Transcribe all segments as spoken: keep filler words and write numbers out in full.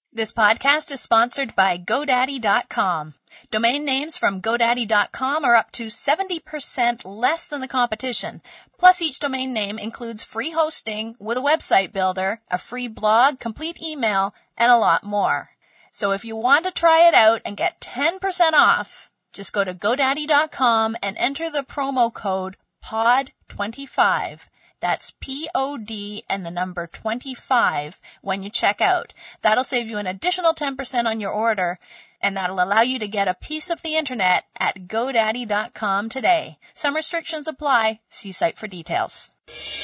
This podcast is sponsored by GoDaddy dot com. Domain names from GoDaddy dot com are up to seventy percent less than the competition. Plus, each domain name includes free hosting with a website builder, a free blog, complete email, and a lot more. So if you want to try it out and get ten percent off, just go to GoDaddy dot com and enter the promo code P O D twenty-five. That's P O D and the number twenty-five when you check out. That'll save you an additional ten percent on your order, and that'll allow you to get a piece of the internet at GoDaddy dot com today. Some restrictions apply. See site for details.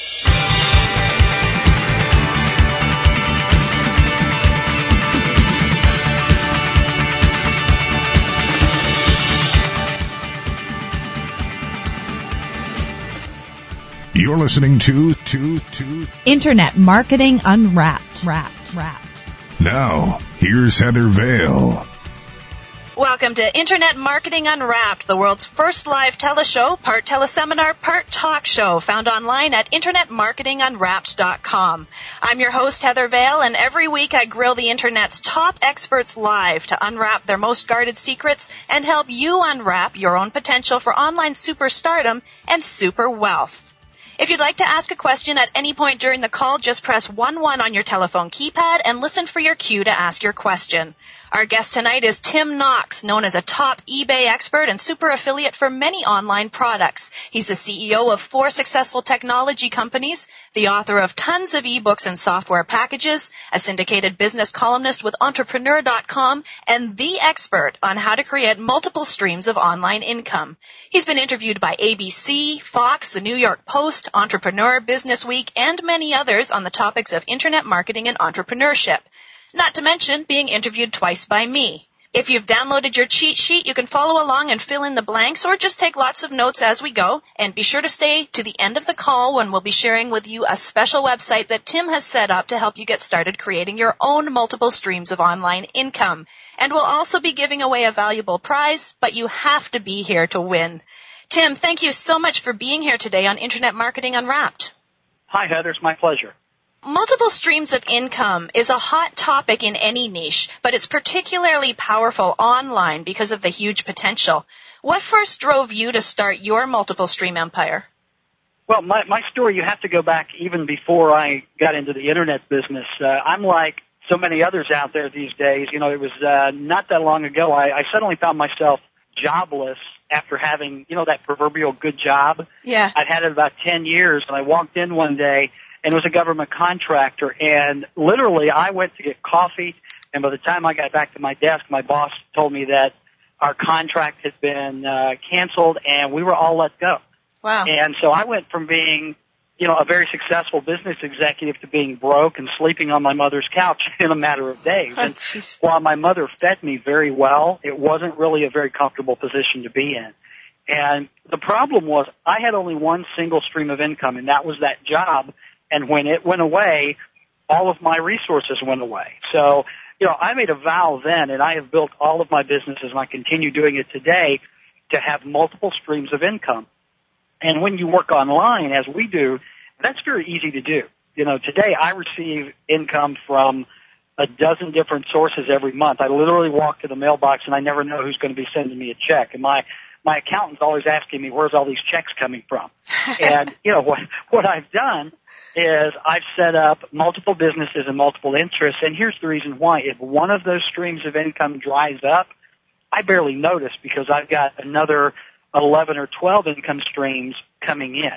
You're listening to, to, to... Internet Marketing Unwrapped. Wrapped, wrapped. Now, here's Heather Vale. Welcome to Internet Marketing Unwrapped, the world's first live teleshow, part teleseminar, part talk show, found online at internet marketing unwrapped dot com. I'm your host, Heather Vale, and every week I grill the Internet's top experts live to unwrap their most guarded secrets and help you unwrap your own potential for online superstardom and super wealth. If you'd like to ask a question at any point during the call, just press one one on your telephone keypad and listen for your cue to ask your question. Our guest tonight is Tim Knox, known as a top eBay expert and super affiliate for many online products. He's the C E O of four successful technology companies, the author of tons of ebooks and software packages, a syndicated business columnist with entrepreneur dot com, and the expert on how to create multiple streams of online income. He's been interviewed by A B C, Fox, the New York Post, Entrepreneur, Business Week, and many others on the topics of internet marketing and entrepreneurship. Not to mention being interviewed twice by me. If you've downloaded your cheat sheet, you can follow along and fill in the blanks or just take lots of notes as we go. And be sure to stay to the end of the call when we'll be sharing with you a special website that Tim has set up to help you get started creating your own multiple streams of online income. And we'll also be giving away a valuable prize, but you have to be here to win. Tim, thank you so much for being here today on Internet Marketing Unwrapped. Hi, Heather. It's my pleasure. Multiple streams of income is a hot topic in any niche, but it's particularly powerful online because of the huge potential. What first drove you to start your multiple stream empire? Well, my, my story, you have to go back even before I got into the internet business. Uh, I'm like so many others out there these days. You know, it was uh, not that long ago. I, I suddenly found myself jobless after having, you know, that proverbial good job. Yeah. I'd had it about ten years, and I walked in one day, and it was a government contractor, and literally I went to get coffee, and by the time I got back to my desk, my boss told me that our contract had been uh, canceled, and we were all let go. Wow. And so I went from being, you know, a very successful business executive to being broke and sleeping on my mother's couch in a matter of days. Oh, and geez. while my mother fed me very well, it wasn't really a very comfortable position to be in. And the problem was I had only one single stream of income, and that was that job. And when it went away, all of my resources went away. So, you know, I made a vow then, and I have built all of my businesses, and I continue doing it today, to have multiple streams of income. And when you work online, as we do, that's very easy to do. You know, today I receive income from a dozen different sources every month. I literally walk to the mailbox, and I never know who's going to be sending me a check. And my my accountant's always asking me, where's all these checks coming from? And, you know, what what I've done is I've set up multiple businesses and multiple interests, and here's the reason why. If one of those streams of income dries up, I barely notice because I've got another eleven or twelve income streams coming in.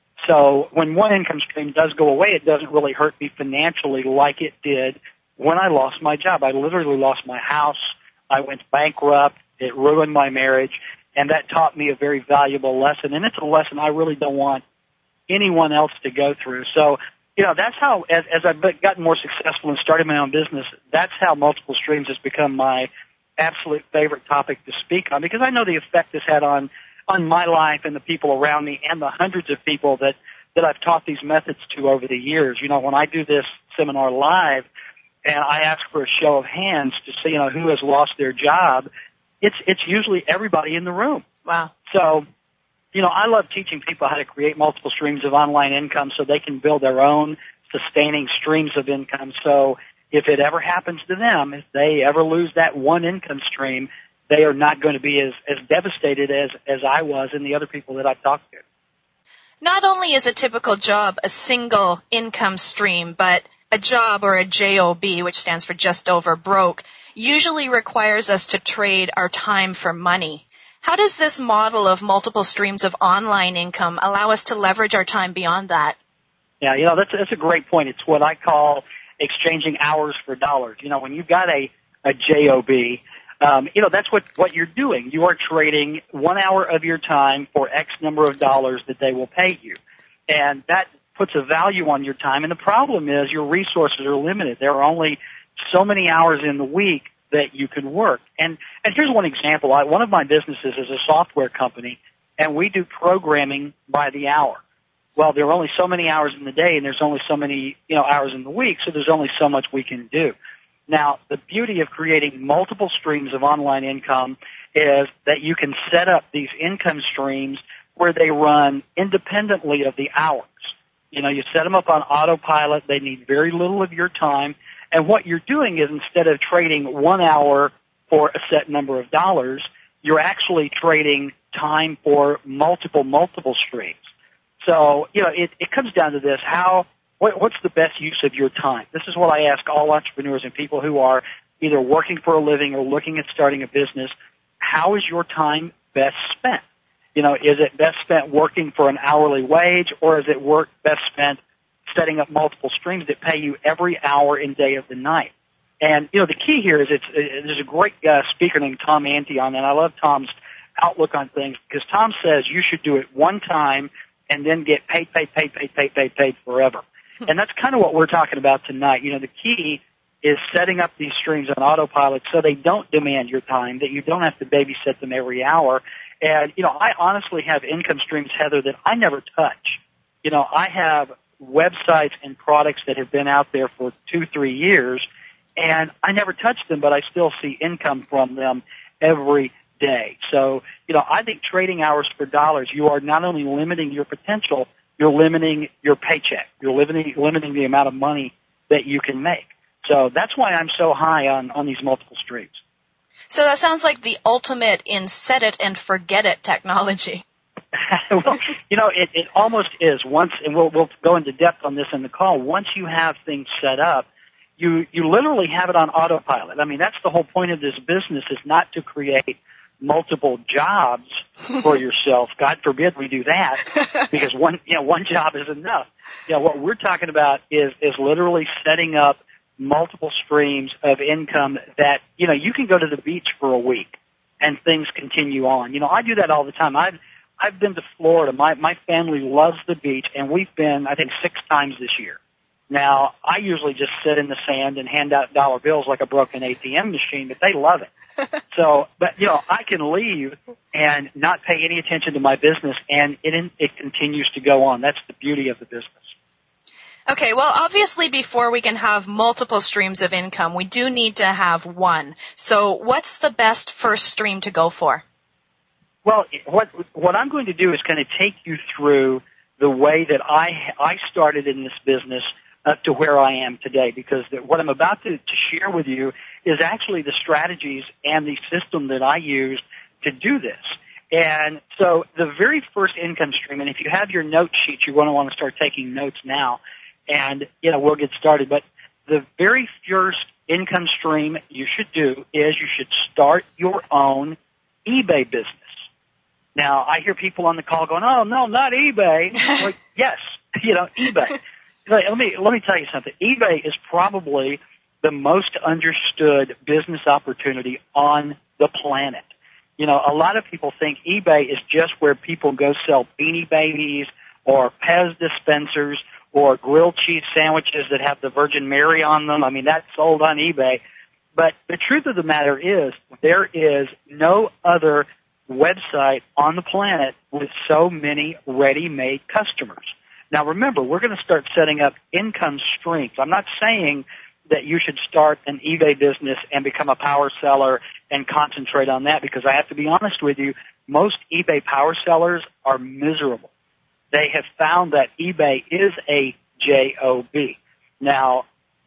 So when one income stream does go away, it doesn't really hurt me financially like it did when I lost my job. I literally lost my house. I went bankrupt. It ruined my marriage, and that taught me a very valuable lesson, and it's a lesson I really don't want anyone else to go through. So, you know, that's how, as, as I've gotten more successful and started my own business, that's how multiple streams has become my absolute favorite topic to speak on, because I know the effect it's had on on my life and the people around me and the hundreds of people that, that I've taught these methods to over the years. You know, when I do this seminar live and I ask for a show of hands to see, you know, who has lost their job, it's it's usually everybody in the room. Wow. So, you know, I love teaching people how to create multiple streams of online income so they can build their own sustaining streams of income. So if it ever happens to them, if they ever lose that one income stream, they are not going to be as, as devastated as, as I was and the other people that I've talked to. Not only is a typical job a single income stream, but a job, or a J O B, which stands for just over broke, usually requires us to trade our time for money. How does this model of multiple streams of online income allow us to leverage our time beyond that? Yeah, you know, that's, that's a great point. It's what I call exchanging hours for dollars. You know, when you've got a, a J O B, um, you know, that's what, what you're doing. You are trading one hour of your time for X number of dollars that they will pay you. And that puts a value on your time. And the problem is your resources are limited. There are only so many hours in the week that you can work. And, and here's one example. I, one of my businesses is a software company, and we do programming by the hour. Well, there are only so many hours in the day, and there's only so many, you know, hours in the week, so there's only so much we can do. Now, the beauty of creating multiple streams of online income is that you can set up these income streams where they run independently of the hours. You know, you set them up on autopilot. They need very little of your time. And what you're doing is, instead of trading one hour for a set number of dollars, you're actually trading time for multiple, multiple streams. So, you know, it, it comes down to this: how, what, what's the best use of your time? This is what I ask all entrepreneurs and people who are either working for a living or looking at starting a business. How is your time best spent? You know, is it best spent working for an hourly wage, or is it work best spent setting up multiple streams that pay you every hour and day of the night? And, you know, the key here is it's, it, there's a great uh, speaker named Tom Ante on, and I love Tom's outlook on things, because Tom says you should do it one time and then get paid, paid, paid, paid, paid, paid, paid forever. And that's kind of what we're talking about tonight. You know, the key is setting up these streams on autopilot so they don't demand your time, that you don't have to babysit them every hour. And, you know, I honestly have income streams, Heather, that I never touch. You know, I have websites and products that have been out there for two, three years, and I never touch them, but I still see income from them every day. So, you know, I think trading hours for dollars, you are not only limiting your potential, you're limiting your paycheck. You're limiting, limiting the amount of money that you can make. So that's why I'm so high on, on these multiple streams. So that sounds like the ultimate in set it and forget it technology. Well, you know, it, it almost is. Once, and we'll, we'll go into depth on this in the call, once you have things set up, you, you literally have it on autopilot. I mean, that's the whole point of this business, is not to create multiple jobs for yourself. God forbid we do that, because one, you know, one job is enough. You know, what we're talking about is, is literally setting up multiple streams of income that, you know, you can go to the beach for a week and things continue on. You know, I do that all the time. I've, I've been to Florida. My, my family loves the beach, and we've been, I think, six times this year. Now, I usually just sit in the sand and hand out dollar bills like a broken A T M machine, but they love it. So, but, you know, I can leave and not pay any attention to my business, and it, it continues to go on. That's the beauty of the business. Okay, well, obviously before we can have multiple streams of income, we do need to have one. So what's the best first stream to go for? Well, what what I'm going to do is kind of take you through the way that I I started in this business up to where I am today, because the, what I'm about to, to share with you is actually the strategies and the system that I used to do this. And so the very first income stream, and if you have your note sheets, you're going to want to start taking notes now, and, you know, we'll get started. But the very first income stream you should do is you should start your own eBay business. Now, I hear people on the call going, oh, no, not eBay. Like, yes, you know, eBay. Let me, let me tell you something. eBay is probably the most understood business opportunity on the planet. You know, a lot of people think eBay is just where people go sell Beanie Babies or Pez dispensers or grilled cheese sandwiches that have the Virgin Mary on them. I mean, that's sold on eBay. But the truth of the matter is there is no other website on the planet with so many ready-made customers. Now, remember, we're going to start setting up income streams. I'm not saying that you should start an eBay business and become a power seller and concentrate on that, because I have to be honest with you, most eBay power sellers are miserable. They have found that eBay is a J O B. Now,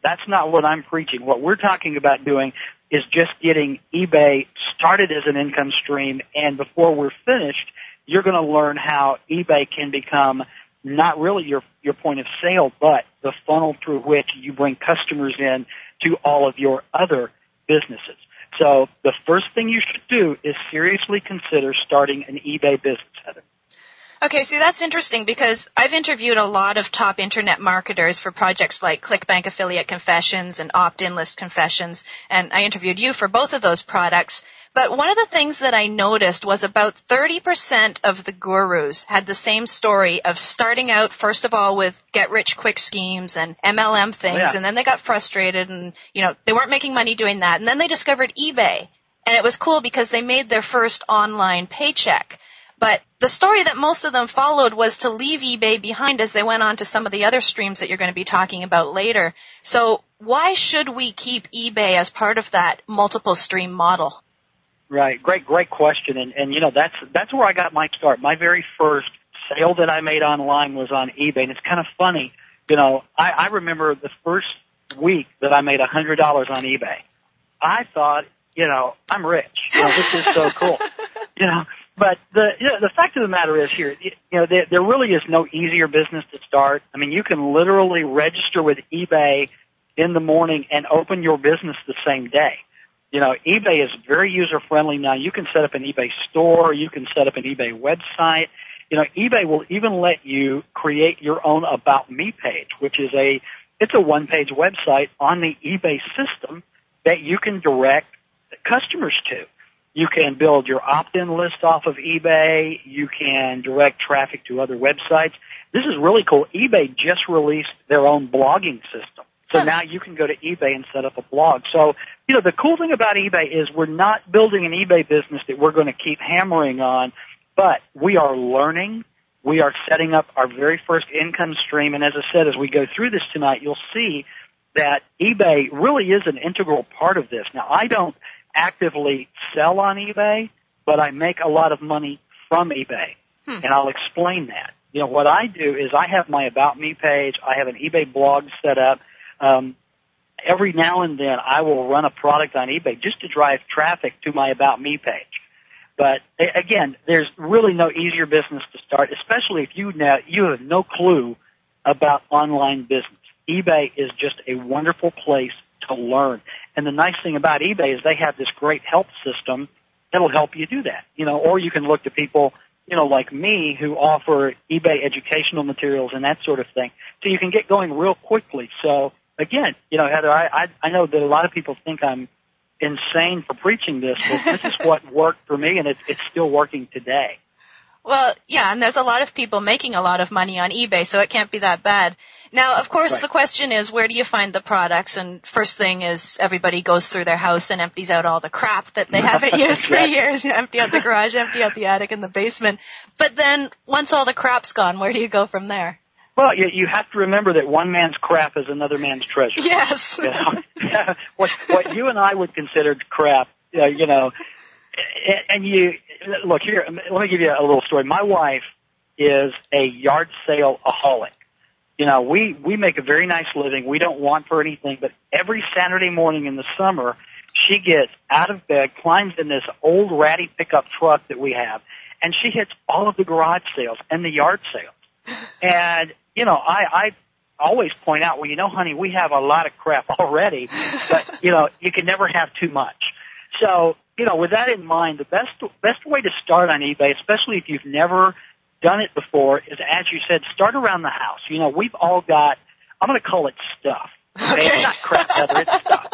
That's not what I'm preaching. What we're talking about doing is just getting eBay started as an income stream, and before we're finished, you're going to learn how eBay can become not really your your point of sale, but the funnel through which you bring customers in to all of your other businesses. So the first thing you should do is seriously consider starting an eBay business, Heather. Okay, see, that's interesting because I've interviewed a lot of top internet marketers for projects like ClickBank Affiliate Confessions and Opt-in List Confessions, and I interviewed you for both of those products. But one of the things that I noticed was about thirty percent of the gurus had the same story of starting out, first of all, with get-rich-quick schemes and M L M things, oh, yeah. and then they got frustrated and, you know, they weren't making money doing that. And then they discovered eBay, and it was cool because they made their first online paycheck. But the story that most of them followed was to leave eBay behind as they went on to some of the other streams that you're going to be talking about later. So why should we keep eBay as part of that multiple stream model? Right. Great, great question. And, and you know, that's, that's where I got my start. My very first sale that I made online was on eBay. And it's kind of funny. You know, I, I remember the first week that I made one hundred dollars on eBay. I thought, you know, I'm rich. You know, this is so cool. You know, but the, you know, the fact of the matter is here, you know, there, there really is no easier business to start. I mean, you can literally register with eBay in the morning and open your business the same day. You know, eBay is very user-friendly now. You can set up an eBay store. You can set up an eBay website. You know, eBay will even let you create your own About Me page, which is a, it's a one-page website on the eBay system that you can direct customers to. You can build your opt-in list off of eBay. You can direct traffic to other websites. This is really cool. eBay just released their own blogging system. So now you can go to eBay and set up a blog. So, you know, the cool thing about eBay is we're not building an eBay business that we're going to keep hammering on, but we are learning. We are setting up our very first income stream. And as I said, as we go through this tonight, you'll see that eBay really is an integral part of this. Now, I don't actively sell on eBay, but I make a lot of money from eBay. Hmm. And I'll explain that. You know, what I do is I have my About Me page. I have an eBay blog set up. Um, every now and then I will run a product on eBay just to drive traffic to my About Me page. But again, there's really no easier business to start, especially if you now, you have no clue about online business. eBay is just a wonderful place to learn. And the nice thing about eBay is they have this great help system that'll help you do that. You know, or you can look to people, you know, like me who offer eBay educational materials and that sort of thing. So you can get going real quickly. So again, you know, Heather, I, I, I know that a lot of people think I'm insane for preaching this, but this is what worked for me, and it's, it's still working today. Well, yeah, and there's a lot of people making a lot of money on eBay, so it can't be that bad. Now, of course, right. The question is, where do you find the products? And first thing is everybody goes through their house and empties out all the crap that they haven't used for years. You empty out the garage, empty out the attic and the basement. But then once all the crap's gone, where do you go from there? Well, you, you have to remember that one man's crap is another man's treasure. Yes. You know? what, what you and I would consider crap, uh, you know, and, and you, look here, let me give you a little story. My wife is a yard sale-aholic. You know, we, we make a very nice living. We don't want for anything, but every Saturday morning in the summer, she gets out of bed, climbs in this old ratty pickup truck that we have, and she hits all of the garage sales and the yard sales. And, you know, I, I always point out, well, you know, honey, we have a lot of crap already, but, you know, you can never have too much. So, you know, with that in mind, the best, best way to start on eBay, especially if you've never done it before, is, as you said, start around the house. You know, we've all got, I'm going to call it stuff. Okay? Okay. It's not crap, Heather, it's stuff.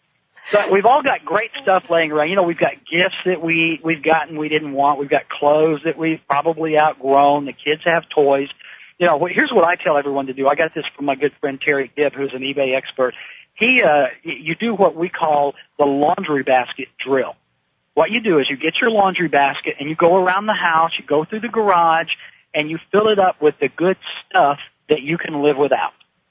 But we've all got great stuff laying around. You know, we've got gifts that we, we've gotten we didn't want. We've got clothes that we've probably outgrown. The kids have toys. You know, here's what I tell everyone to do. I got this from my good friend Terry Gibb, who's an eBay expert. He, uh, you do what we call the laundry basket drill. What you do is you get your laundry basket and you go around the house, you go through the garage, and you fill it up with the good stuff that you can live without.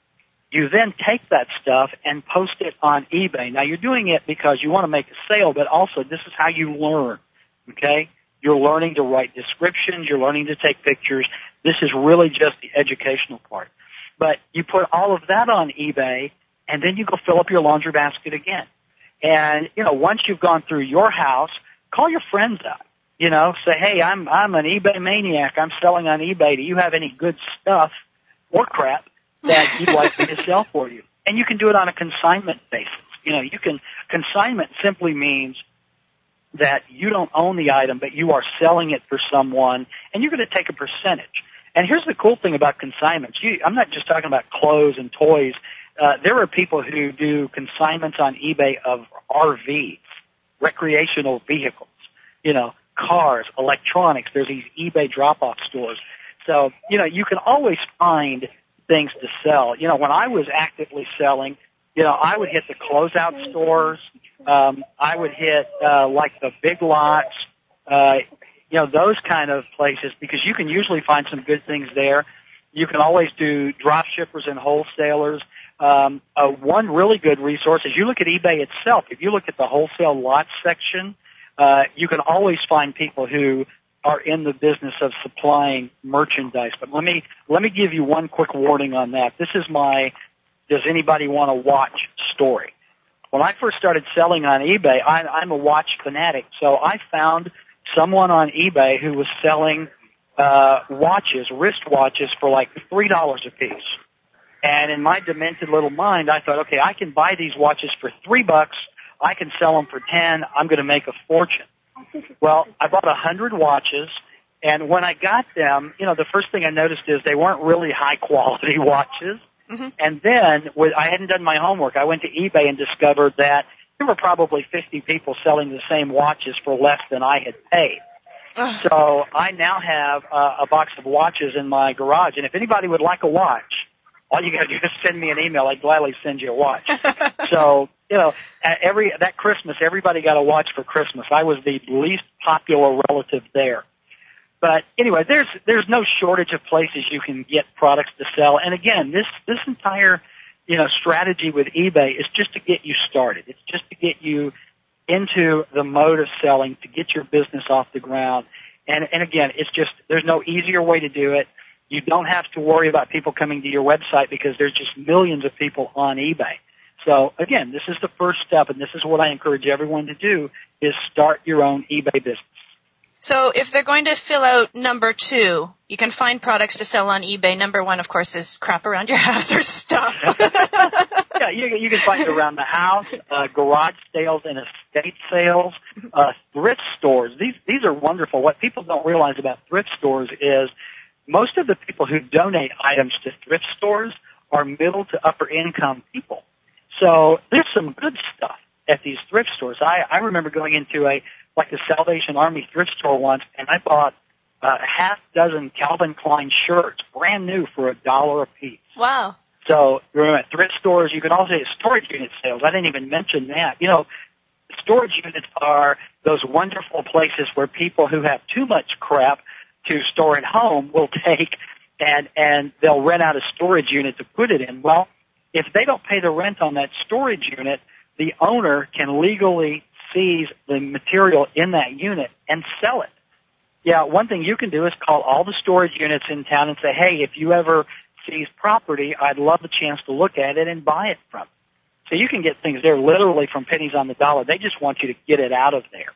You then take that stuff and post it on eBay. Now, you're doing it because you want to make a sale, but also this is how you learn, okay? You're learning to write descriptions. You're learning to take pictures. This is really just the educational part. But you put all of that on eBay, and then you go fill up your laundry basket again. And, you know, once you've gone through your house, call your friends up. You know, say, hey, I'm I'm an eBay maniac. I'm selling on eBay. Do you have any good stuff or crap that you'd like me to sell for you? And you can do it on a consignment basis. You know, you can, consignment simply means that you don't own the item, but you are selling it for someone, and you're going to take a percentage. And here's the cool thing about consignments. You, I'm not just talking about clothes and toys. Uh, there are people who do consignments on eBay of R Vs, recreational vehicles, you know, cars, electronics. There's these eBay drop-off stores. So, you know, you can always find things to sell. You know, when I was actively selling, you know, I would hit the closeout stores. Um, I would hit, uh, like the Big Lots, uh, you know, those kind of places, because you can usually find some good things there. You can always do drop shippers and wholesalers. Um, uh, one really good resource is you look at eBay itself. If you look at the wholesale lots section, uh, you can always find people who are in the business of supplying merchandise. But let me, let me give you one quick warning on that. This is my, does anybody want to watch story? When I first started selling on eBay, I, I'm a watch fanatic, so I found someone on eBay who was selling uh watches, wrist watches, for like three dollars a piece. And in my demented little mind, I thought, okay, I can buy these watches for three bucks. I can sell them for ten. I'm going to make a fortune. Well, I bought a hundred watches, and when I got them, you know, the first thing I noticed is they weren't really high quality watches. Mm-hmm. And then with, I hadn't done my homework. I went to eBay and discovered that there were probably fifty people selling the same watches for less than I had paid. Ugh. So I now have uh, a box of watches in my garage, and if anybody would like a watch, all you got to do is send me an email. I'd gladly send you a watch. So, you know, at every that Christmas, everybody got a watch for Christmas. I was the least popular relative there. But anyway, there's there's no shortage of places you can get products to sell. And again, this this entire you know strategy with eBay is just to get you started. It's just to get you into the mode of selling, to get your business off the ground. And and again, it's just there's no easier way to do it. You don't have to worry about people coming to your website because there's just millions of people on eBay. So again, this is the first step, and this is what I encourage everyone to do: is start your own eBay business. So if they're going to fill out number two, you can find products to sell on eBay. Number one, of course, is crap around your house or stuff. Yeah, you, you can find it around the house, uh, garage sales and estate sales, uh, thrift stores. These these are wonderful. What people don't realize about thrift stores is most of the people who donate items to thrift stores are middle to upper income people. So there's some good stuff at these thrift stores. I, I remember going into a like the Salvation Army thrift store once, and I bought uh, a half dozen Calvin Klein shirts, brand new, for a dollar a piece. Wow. So remember, at thrift stores, you can also get storage unit sales. I didn't even mention that. You know, storage units are those wonderful places where people who have too much crap to store at home will take and, and they'll rent out a storage unit to put it in. Well, if they don't pay the rent on that storage unit, the owner can legally seize the material in that unit and sell it. Yeah, one thing you can do is call all the storage units in town and say, hey, if you ever seize property, I'd love a chance to look at it and buy it from. So you can get things there literally from pennies on the dollar. They just want you to get it out of there.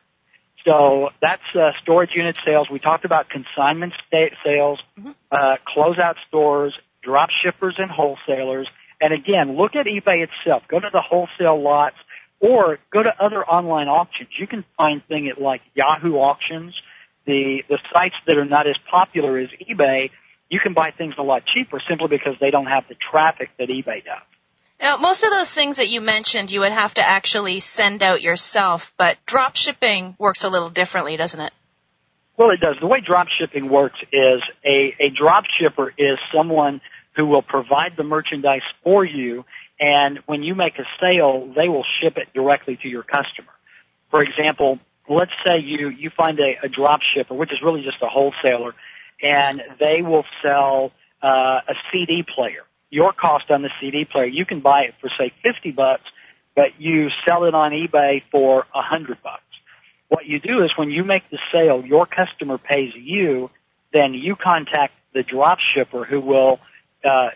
So that's uh, storage unit sales. We talked about consignment sta- sales, mm-hmm. uh, closeout stores, drop shippers and wholesalers. And again, look at eBay itself. Go to the wholesale lots or go to other online auctions. You can find things at like Yahoo Auctions, the, the sites that are not as popular as eBay. You can buy things a lot cheaper simply because they don't have the traffic that eBay does. Now, most of those things that you mentioned, you would have to actually send out yourself, but drop shipping works a little differently, doesn't it? Well, it does. The way drop shipping works is a, a drop shipper is someone who will provide the merchandise for you, and when you make a sale, they will ship it directly to your customer. For example, let's say you, you find a, a drop shipper, which is really just a wholesaler, and they will sell uh, a C D player. Your cost on the C D player, you can buy it for, say, fifty bucks, but you sell it on eBay for one hundred bucks. What you do is when you make the sale, your customer pays you, then you contact the drop shipper who will uh,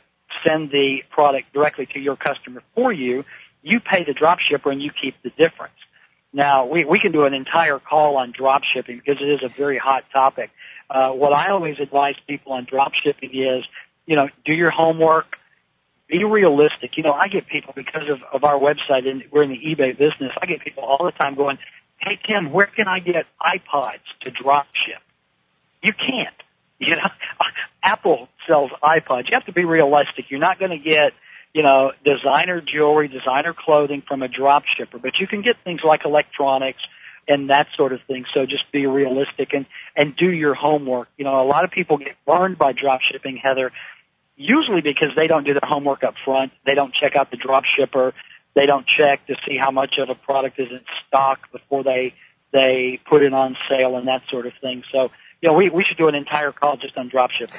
send the product directly to your customer for you. You pay the drop shipper and you keep the difference. Now, we, we can do an entire call on drop shipping because it is a very hot topic. Uh, what I always advise people on drop shipping is, you know, do your homework, be realistic. You know, I get people because of, of our website, and we're in the eBay business, I get people all the time going, hey, Tim, where can I get iPods to drop ship? You can't. You know, Apple sells iPods. You have to be realistic. You're not going to get, you know, designer jewelry, designer clothing from a drop shipper, but you can get things like electronics and that sort of thing. So just be realistic and, and do your homework. You know, a lot of people get burned by drop shipping, Heather, usually because they don't do their homework up front. They don't check out the drop shipper. They don't check to see how much of a product is in stock before they, they put it on sale and that sort of thing. So, you know, we, we should do an entire call just on drop shipping.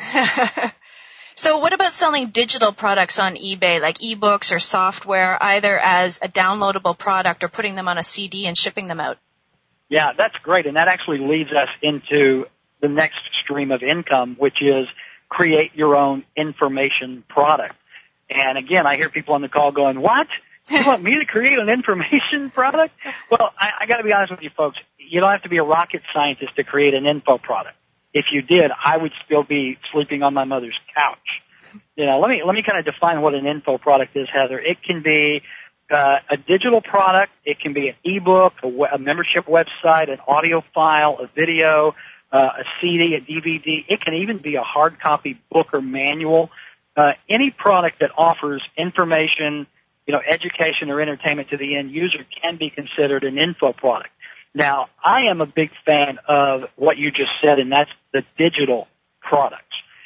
So what about selling digital products on eBay, like ebooks or software, either as a downloadable product or putting them on a C D and shipping them out? Yeah, that's great. And that actually leads us into the next stream of income, which is create your own information product. And again, I hear people on the call going, what? You want me to create an information product? Well, I, I got to be honest with you folks. You don't have to be a rocket scientist to create an info product. If you did, I would still be sleeping on my mother's couch. You know, let me let me kind of define what an info product is, Heather. It can be uh, a digital product. It can be an ebook, a, a membership website, an audio file, a video, uh, a C D, a D V D. It can even be a hard copy book or manual. Uh, any product that offers information, you know, education or entertainment to the end user can be considered an info product. Now, I am a big fan of what you just said, and that's the digital products.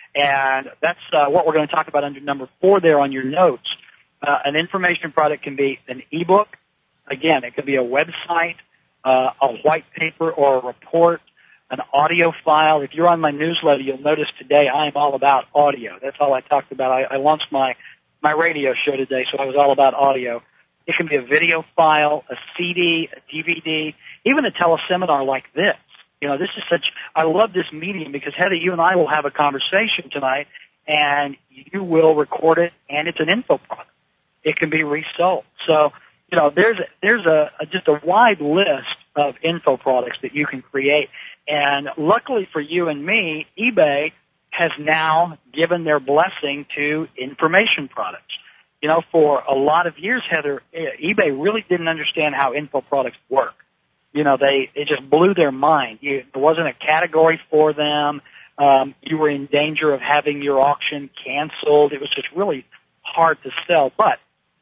And that's uh, what we're going to talk about under number four there on your notes. Uh, an information product can be an ebook. Again, it could be a website, uh, a white paper or a report, an audio file. If you're on my newsletter, you'll notice today I am all about audio. That's all I talked about. I, I launched my, my radio show today, so I was all about audio. It can be a video file, a C D, a D V D, even a teleseminar like this. You know, this is such, I love this medium because, Heather, you and I will have a conversation tonight, and you will record it, and it's an info product. It can be resold. So, you know, there's a, there's a, a just a wide list of info products that you can create. And luckily for you and me, eBay has now given their blessing to information products. You know, for a lot of years, Heather, eBay really didn't understand how info products work. You know, they, it just blew their mind. You, there wasn't a category for them. Um, you were in danger of having your auction canceled. It was just really hard to sell. But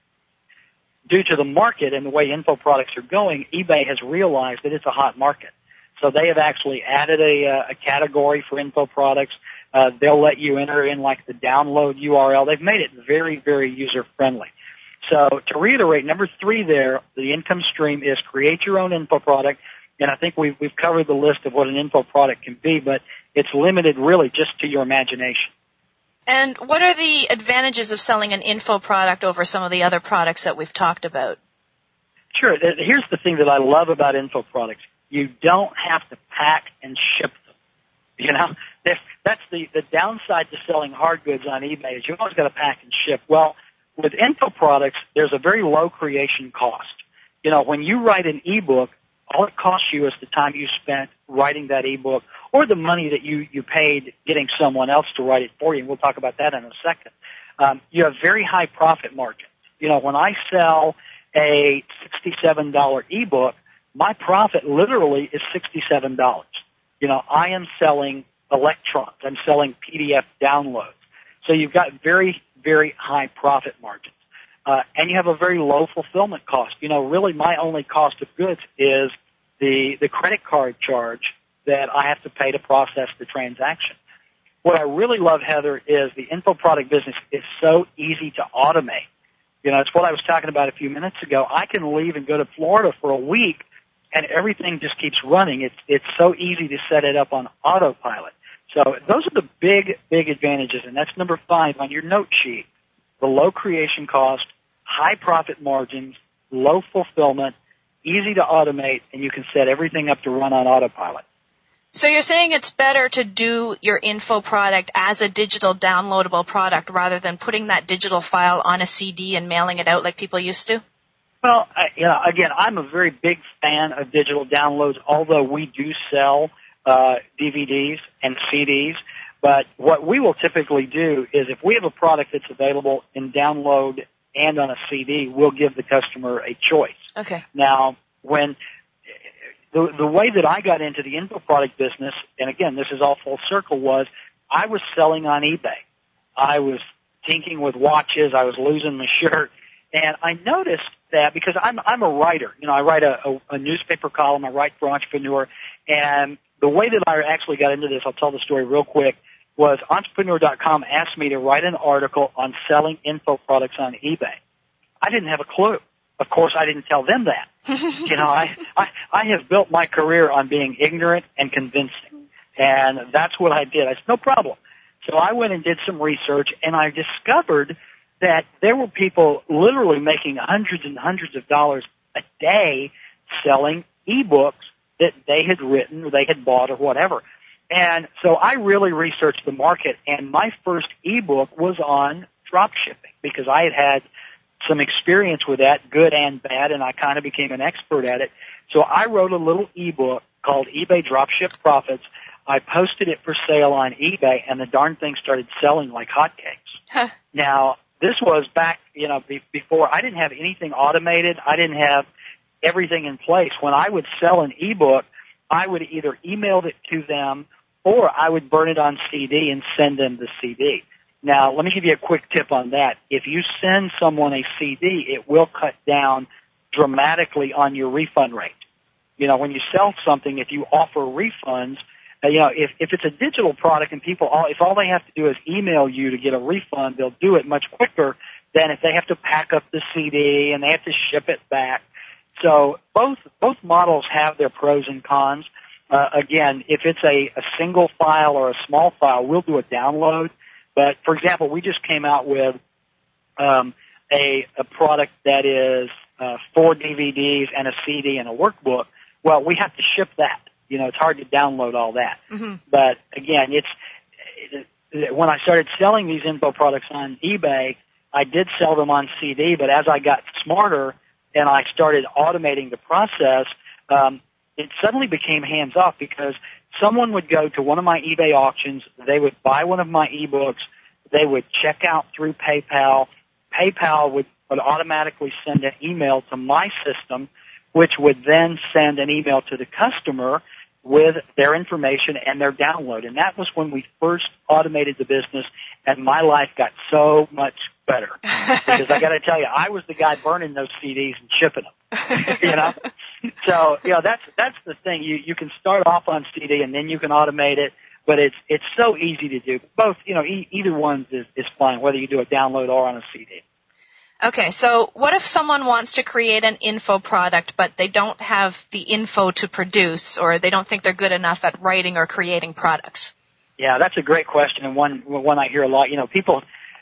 due to the market and the way info products are going, eBay has realized that it's a hot market. So they have actually added a, a category for info products. Uh, they'll let you enter in like the download U R L. They've made it very, very user-friendly. So to reiterate, number three there, the income stream is create your own info product. And I think we've, we've covered the list of what an info product can be, but it's limited really just to your imagination. And what are the advantages of selling an info product over some of the other products that we've talked about? Sure. Here's the thing that I love about info products. You don't have to pack and ship them. You know, that's the, the downside to selling hard goods on eBay is you always got to pack and ship. Well, with info products, there's a very low creation cost. You know, when you write an ebook, all it costs you is the time you spent writing that ebook or the money that you, you paid getting someone else to write it for you. And we'll talk about that in a second. Um, you have very high profit margins. You know, when I sell a sixty-seven dollars ebook, my profit literally is sixty-seven dollars. You know, I am selling electrons. I'm selling P D F downloads. So you've got very, very high profit margins. Uh, and you have a very low fulfillment cost. You know, really my only cost of goods is the, the credit card charge that I have to pay to process the transaction. What I really love, Heather, is the info product business is so easy to automate. You know, it's what I was talking about a few minutes ago. I can leave and go to Florida for a week and everything just keeps running. It's, it's so easy to set it up on autopilot. So those are the big, big advantages, and that's number five on your note sheet. The low creation cost, high profit margins, low fulfillment, easy to automate, and you can set everything up to run on autopilot. So you're saying it's better to do your info product as a digital downloadable product rather than putting that digital file on a C D and mailing it out like people used to? Well, I, you know, again, I'm a very big fan of digital downloads, although we do sell uh, D V Ds and C Ds. But what we will typically do is if we have a product that's available in download and on a C D, we'll give the customer a choice. Okay. Now, when the the way that I got into the info product business, and again, this is all full circle, was I was selling on eBay. I was tinking with watches. I was losing my shirt. And I noticed that because I'm I'm a writer. You know, I write a, a, a newspaper column. I write for Entrepreneur. And the way that I actually got into this, I'll tell the story real quick, was Entrepreneur dot com asked me to write an article on selling info products on eBay. I didn't have a clue. Of course, I didn't tell them that. You know, I, I, I have built my career on being ignorant and convincing. And that's what I did. I said, no problem. So I went and did some research, and I discovered that there were people literally making hundreds and hundreds of dollars a day selling ebooks that they had written or they had bought or whatever. And so I really researched the market, and my first ebook was on drop shipping because I had had some experience with that, good and bad, and I kind of became an expert at it. So I wrote a little ebook called eBay Dropship Profits. I posted it for sale on eBay, and the darn thing started selling like hotcakes. Huh. Now, this was back, you know, be- before I didn't have anything automated. I didn't have everything in place. When I would sell an ebook, I would either email it to them or I would burn it on C D and send them the C D. Now, let me give you a quick tip on that. If you send someone a C D, it will cut down dramatically on your refund rate. You know, when you sell something, if you offer refunds, uh, you know, if, if it's a digital product and people, all, if all they have to do is email you to get a refund, they'll do it much quicker than if they have to pack up the C D and they have to ship it back. So both, both models have their pros and cons. Uh, again, if it's a, a single file or a small file, we'll do a download. But, for example, we just came out with um, a, a product that is uh, four D V Ds and a C D and a workbook. Well, we have to ship that. You know, it's hard to download all that. Mm-hmm. But, again, it's it, when I started selling these info products on eBay, I did sell them on C D, but as I got smarter and I started automating the process, um, it suddenly became hands-off because someone would go to one of my eBay auctions, they would buy one of my ebooks, they would check out through PayPal. PayPal would, would automatically send an email to my system, which would then send an email to the customer with their information and their download. And that was when we first automated the business, and my life got so much better. Because I got to tell you, I was the guy burning those C Ds and shipping them. You know? So, you know, that's that's the thing. You you can start off on C D and then you can automate it, but it's it's so easy to do. Both, you know, e- either one is is fine, whether you do a download or on a C D. Okay, so what if someone wants to create an info product, but they don't have the info to produce, or they don't think they're good enough at writing or creating products? Yeah, that's a great question, and one one I hear a lot. You know, people,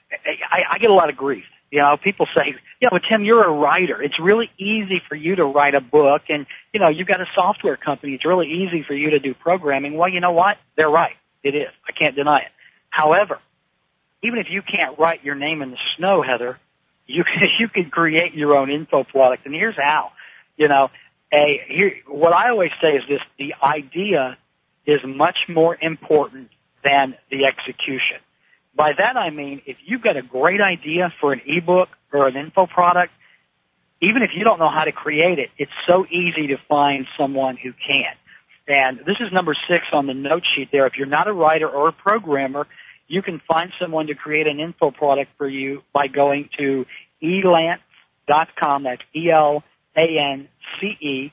I, I get a lot of grief. You know, people say, you know, Tim, you're a writer. It's really easy for you to write a book, and, you know, you've got a software company. It's really easy for you to do programming. Well, you know what? They're right. It is. I can't deny it. However, even if you can't write your name in the snow, Heather, you can, you can create your own info product, and here's how. You know, a, here, what I always say is this: the idea is much more important than the execution. By that I mean, if you've got a great idea for an ebook or an info product, even if you don't know how to create it, it's so easy to find someone who can. And this is number six on the note sheet there. If you're not a writer or a programmer, you can find someone to create an info product for you by going to elance dot com, that's E L A N C E,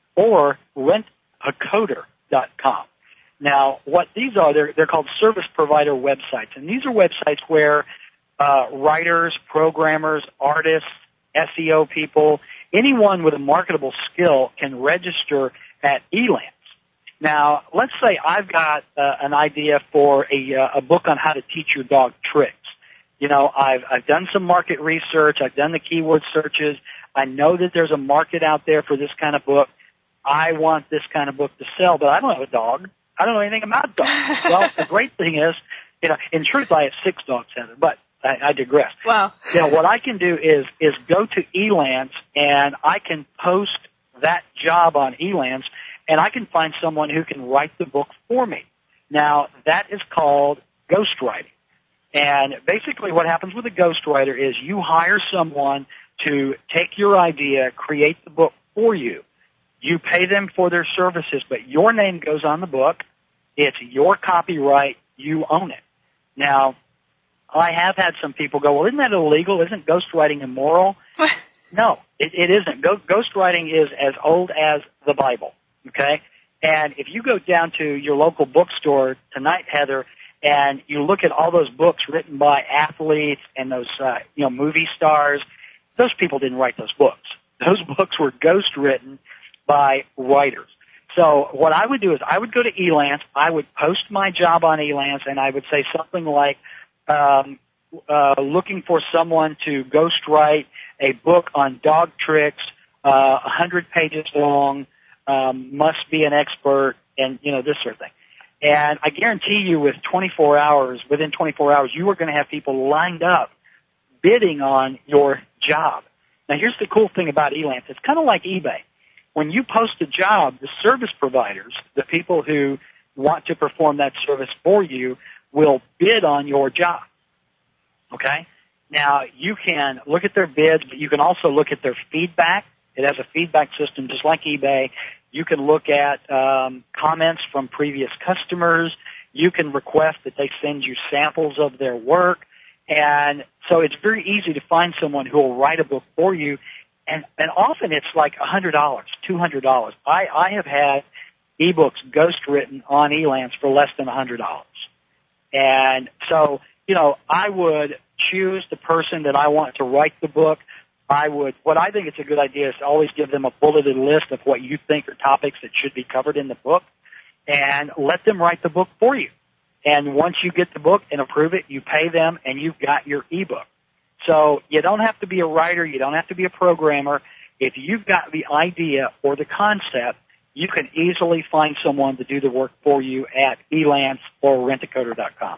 or rent a coder dot com. Now, what these are, they're, they're called service provider websites, and these are websites where uh, writers, programmers, artists, S E O people, anyone with a marketable skill can register at Elance. Now, let's say I've got uh, an idea for a, uh, a book on how to teach your dog tricks. You know, I've, I've done some market research. I've done the keyword searches. I know that there's a market out there for this kind of book. I want this kind of book to sell, but I don't have a dog. I don't know anything about dogs. Well, the great thing is, you know, in truth, I have six dogs, Heather, but I, I digress. Wow. You know, what I can do is, is go to Elance and I can post that job on Elance and I can find someone who can write the book for me. Now, that is called ghostwriting. And basically what happens with a ghostwriter is you hire someone to take your idea, create the book for you. You pay them for their services, but your name goes on the book. It's your copyright. You own it. Now, I have had some people go, well, isn't that illegal? Isn't ghostwriting immoral? No, it, it isn't. Go, ghostwriting is as old as the Bible, okay? And if you go down to your local bookstore tonight, Heather, and you look at all those books written by athletes and those, uh, you know, movie stars, those people didn't write those books. Those books were ghost-written by writers. So what I would do is I would go to Elance, I would post my job on Elance, and I would say something like, um, uh, looking for someone to ghostwrite a book on dog tricks, uh, one hundred pages long, um, must be an expert, and, you know, this sort of thing. And I guarantee you with twenty-four hours, within twenty-four hours, you are going to have people lined up bidding on your job. Now, here's the cool thing about Elance. It's kind of like eBay. When you post a job, the service providers, the people who want to perform that service for you, will bid on your job. Okay? Now, you can look at their bids, but you can also look at their feedback. It has a feedback system just like eBay. You can look at um, comments from previous customers. You can request that they send you samples of their work. And so it's very easy to find someone who will write a book for you. And, and often it's like one hundred dollars, two hundred dollars. I, I have had ebooks ghostwritten on Elance for less than one hundred dollars. And so, you know, I would choose the person that I want to write the book. I would, what I think is a good idea is to always give them a bulleted list of what you think are topics that should be covered in the book and let them write the book for you. And once you get the book and approve it, you pay them and you've got your ebook. So you don't have to be a writer. You don't have to be a programmer. If you've got the idea or the concept, you can easily find someone to do the work for you at Elance or rent a coder dot com.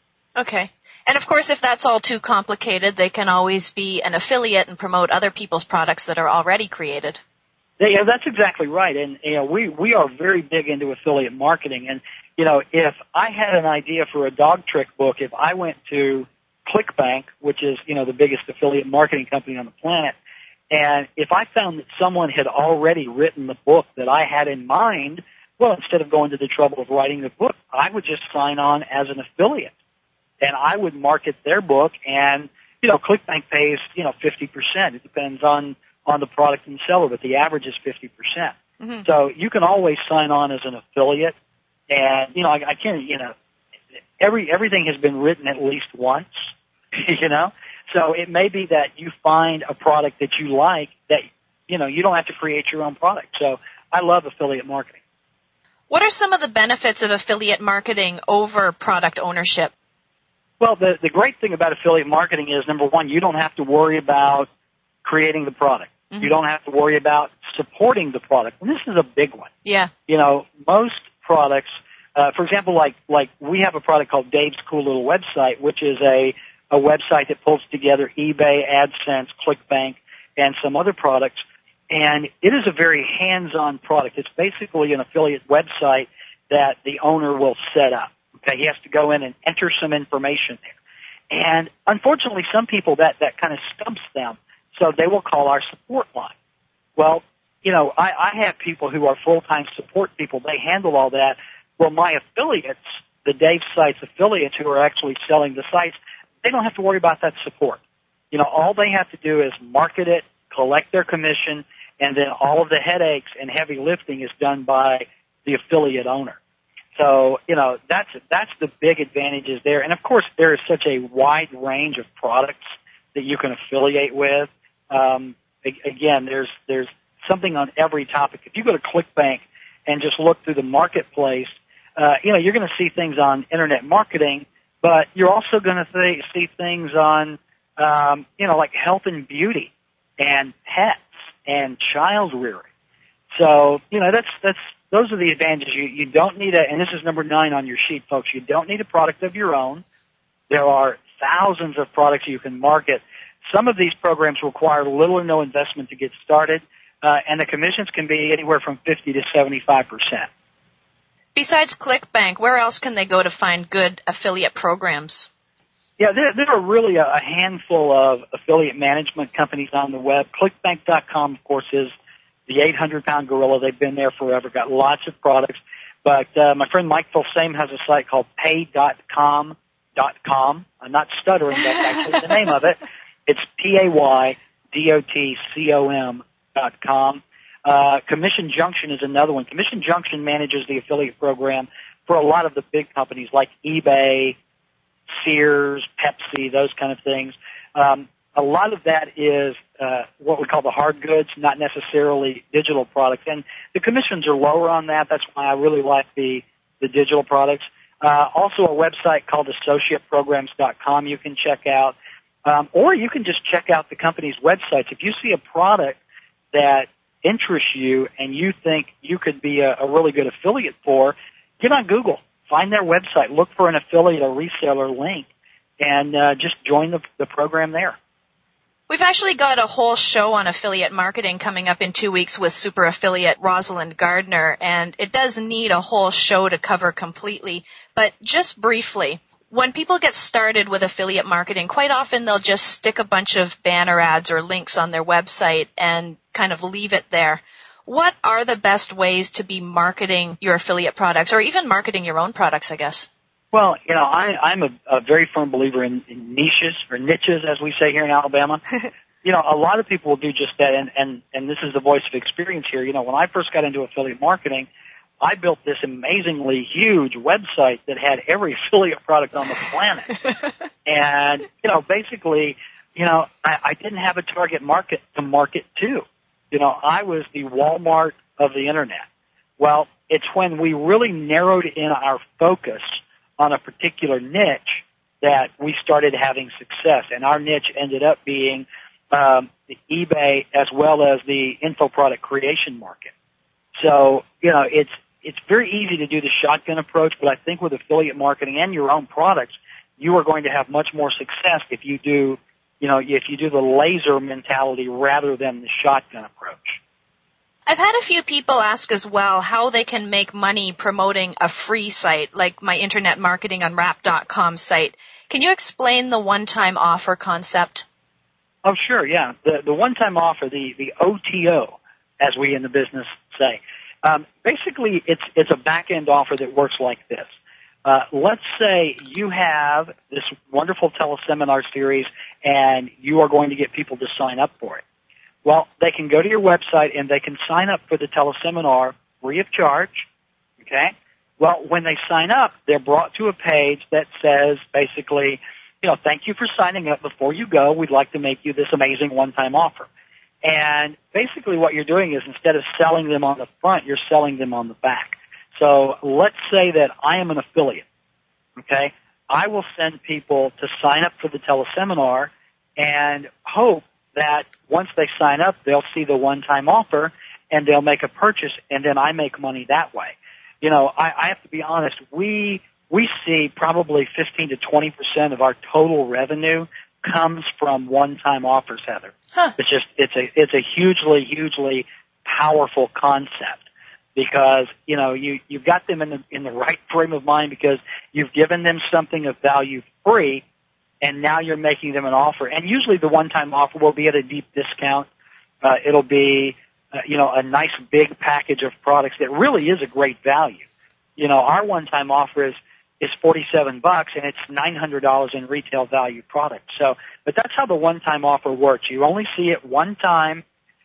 Okay. And of course, if that's all too complicated, they can always be an affiliate and promote other people's products that are already created. Yeah, that's exactly right. And, you know, we, we are very big into affiliate marketing. And, you know, if I had an idea for a dog trick book, if I went to ClickBank, which is, you know, the biggest affiliate marketing company on the planet, and if I found that someone had already written the book that I had in mind, well, instead of going to the trouble of writing the book, I would just sign on as an affiliate. And I would market their book, and, you know, ClickBank pays, you know, fifty percent. It depends on, on the product and seller, but the average is fifty percent. Mm-hmm. So you can always sign on as an affiliate. And, you know, I, I can't, you know, every, everything has been written at least once, you know. So it may be that you find a product that you like that, you know, you don't have to create your own product. So I love affiliate marketing. What are some of the benefits of affiliate marketing over product ownership? Well, the, the great thing about affiliate marketing is, number one, you don't have to worry about creating the product. Mm-hmm. You don't have to worry about supporting the product. And this is a big one. Yeah. You know, most products, uh, for example, like, like we have a product called Dave's Cool Little Website, which is a, a website that pulls together eBay, AdSense, ClickBank, and some other products. And it is a very hands-on product. It's basically an affiliate website that the owner will set up. Okay, he has to go in and enter some information there. And unfortunately, some people, that, that kind of stumps them, so they will call our support line. Well, you know, I, I have people who are full-time support people. They handle all that. Well, my affiliates, the Dave Sites affiliates who are actually selling the sites, they don't have to worry about that support. You know, all they have to do is market it, collect their commission, and then all of the headaches and heavy lifting is done by the affiliate owner. So, you know, that's, that's the big advantages there. And of course, there is such a wide range of products that you can affiliate with. Um, again, there's, there's something on every topic. If you go to ClickBank and just look through the marketplace, uh, you know, you're going to see things on internet marketing, but you're also going to th- see things on, um, you know, like health and beauty and pets and child rearing. So, you know, that's, that's, those are the advantages. You, you don't need a, and this is number nine on your sheet, folks, you don't need a product of your own. There are thousands of products you can market. Some of these programs require little or no investment to get started, uh, and the commissions can be anywhere from fifty to seventy-five percent. Besides ClickBank, where else can they go to find good affiliate programs? Yeah, there, there are really a, a handful of affiliate management companies on the web. ClickBank dot com, of course, is the eight hundred pound gorilla. They've been there forever, got lots of products. But uh, my friend Mike Filsame has a site called pay dot com dot com. I'm not stuttering, that's actually the name of it. It's P A Y D O T C O M dot com. Uh, Commission Junction is another one. Commission Junction manages the affiliate program for a lot of the big companies like eBay, Sears, Pepsi, those kind of things. Um, a lot of that is uh, what we call the hard goods, not necessarily digital products. And the commissions are lower on that. That's why I really like the, the digital products. Uh, also a website called associate programs dot com you can check out. Um, or you can just check out the company's websites. If you see a product that interests you and you think you could be a, a really good affiliate for, get on Google, find their website, look for an affiliate or reseller link, and uh, just join the, the program there. We've actually got a whole show on affiliate marketing coming up in two weeks with super affiliate Rosalind Gardner, and it does need a whole show to cover completely. But just briefly, when people get started with affiliate marketing, quite often they'll just stick a bunch of banner ads or links on their website and kind of leave it there. What are the best ways to be marketing your affiliate products, or even marketing your own products, I guess? Well, you know, I, I'm a, a very firm believer in, in niches, or niches, as we say here in Alabama. You know, a lot of people will do just that, and, and, and this is the voice of experience here. You know, when I first got into affiliate marketing, I built this amazingly huge website that had every affiliate product on the planet. And, you know, basically, you know, I, I didn't have a target market to market to. You know, I was the Walmart of the Internet. Well, it's when we really narrowed in our focus on a particular niche that we started having success. And our niche ended up being um, the eBay as well as the info product creation market. So, you know, it's it's very easy to do the shotgun approach, but I think with affiliate marketing and your own products, you are going to have much more success if you do, you know, if you do the laser mentality rather than the shotgun approach. I've had a few people ask as well how they can make money promoting a free site like my Internet Marketing Unwrapped dot com site. Can you explain the one-time offer concept? Oh, sure, yeah. The the one-time offer, the, the O T O, as we in the business say. Um, basically, it's it's a back-end offer that works like this. Uh, let's say you have this wonderful teleseminar series and you are going to get people to sign up for it. Well, they can go to your website and they can sign up for the teleseminar free of charge, okay? Well, when they sign up, they're brought to a page that says basically, you know, thank you for signing up. Before you go, we'd like to make you this amazing one-time offer. And basically what you're doing is instead of selling them on the front, you're selling them on the back. So let's say that I am an affiliate, okay? I will send people to sign up for the teleseminar and hope that once they sign up, they'll see the one-time offer and they'll make a purchase, and then I make money that way. You know, I, I have to be honest, we we see probably fifteen to twenty percent of our total revenue comes from one-time offers, Heather. Huh. It's just, it's a, it's a hugely, hugely powerful concept because, you know, you, you've got them in the, in the right frame of mind because you've given them something of value free, and now you're making them an offer. And usually the one-time offer will be at a deep discount. Uh, it'll be, uh, you know, a nice big package of products that really is a great value. You know, our one-time offer is, is forty-seven bucks, and it's nine hundred dollars in retail value product. So, but that's how the one-time offer works. You only see it one time,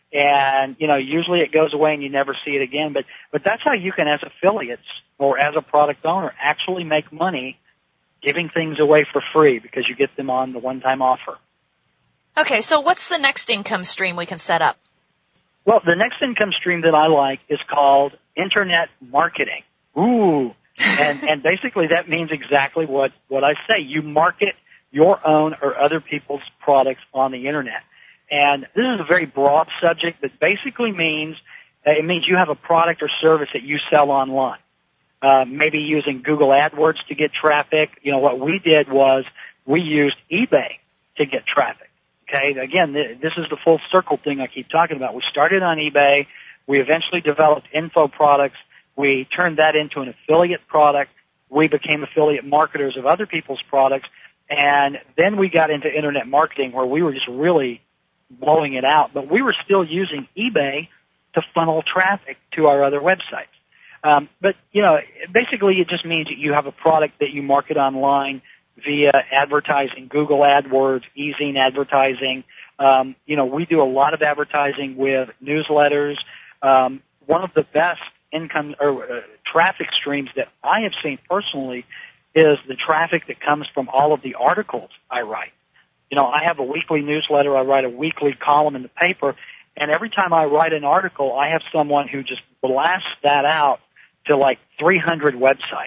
and, you know, usually it goes away and you never see it again. But, but that's how you can, as affiliates or as a product owner, actually make money giving things away for free because you get them on the one-time offer. Okay, so what's the next income stream we can set up? Well, the next income stream that I like is called Internet Marketing. Ooh. and, and basically that means exactly what, what I say. You market your own or other people's products on the Internet. And this is a very broad subject that basically means It means you have a product or service that you sell online. Uh, maybe using Google AdWords to get traffic. You know, what we did was we used eBay to get traffic. Okay, again, th- this is the full circle thing I keep talking about. We started on eBay. We eventually developed info products. We turned that into an affiliate product. We became affiliate marketers of other people's products. And then we got into internet marketing where we were just really blowing it out. But we were still using eBay to funnel traffic to our other websites. Um, but, you know, basically it just means that you have a product that you market online via advertising, Google AdWords, eZine advertising. Um, you know, we do a lot of advertising with newsletters. Um, one of the best income or uh, traffic streams that I have seen personally is the traffic that comes from all of the articles I write. You know, I have a weekly newsletter. I write a weekly column in the paper, and every time I write an article, I have someone who just blasts that out to like three hundred websites.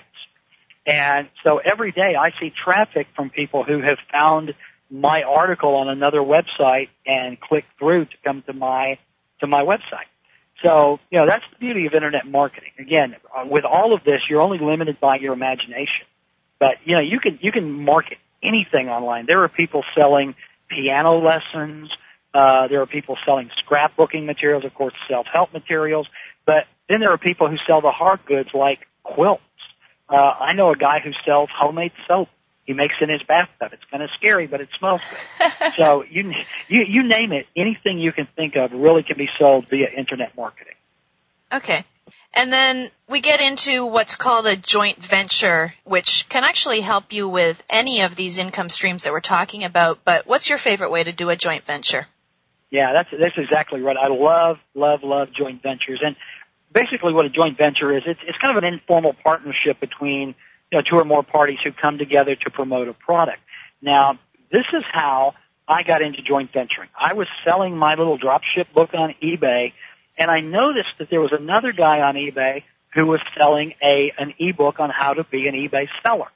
And so every day I see traffic from people who have found my article on another website and click through to come to my to my website. So, you know, that's the beauty of internet marketing. Again, with all of this, you're only limited by your imagination. But, you know, you can you can market anything online. There are people selling piano lessons. Uh, there are people selling scrapbooking materials, of course, self-help materials. But then there are people who sell the hard goods like quilts. Uh, I know a guy who sells homemade soap. He makes it in his bathtub. It's kind of scary, but it smells good. So you, you you name it, anything you can think of really can be sold via internet marketing. Okay. And then we get into what's called a joint venture, which can actually help you with any of these income streams that we're talking about. But what's your favorite way to do a joint venture? Yeah, that's that's exactly right. I love, love, love joint ventures. And basically what a joint venture is, it's, it's kind of an informal partnership between, you know, two or more parties who come together to promote a product. Now, this is how I got into joint venturing. I was selling my little dropship book on eBay, and I noticed that there was another guy on eBay who was selling a an ebook on how to be an eBay seller.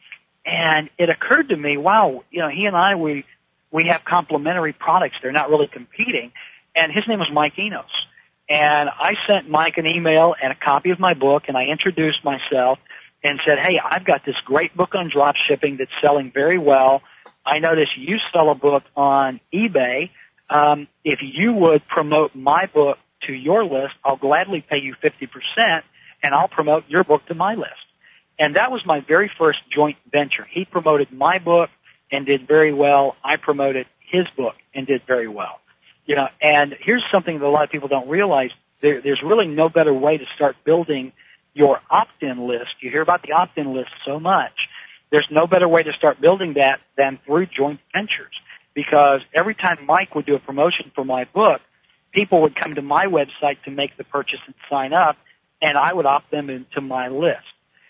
And it occurred to me, wow, you know, he and I, we we have complementary products. They're not really competing. And his name was Mike Enos. And I sent Mike an email and a copy of my book, and I introduced myself and said, hey, I've got this great book on drop shipping that's selling very well. I notice you sell a book on eBay. Um, if you would promote my book to your list, I'll gladly pay you fifty percent, and I'll promote your book to my list. And that was my very first joint venture. He promoted my book and did very well. I promoted his book and did very well. You know, and here's something that a lot of people don't realize. There, there's really no better way to start building your opt-in list. You hear about the opt-in list so much. There's no better way to start building that than through joint ventures. Because every time Mike would do a promotion for my book, people would come to my website to make the purchase and sign up, and I would opt them into my list.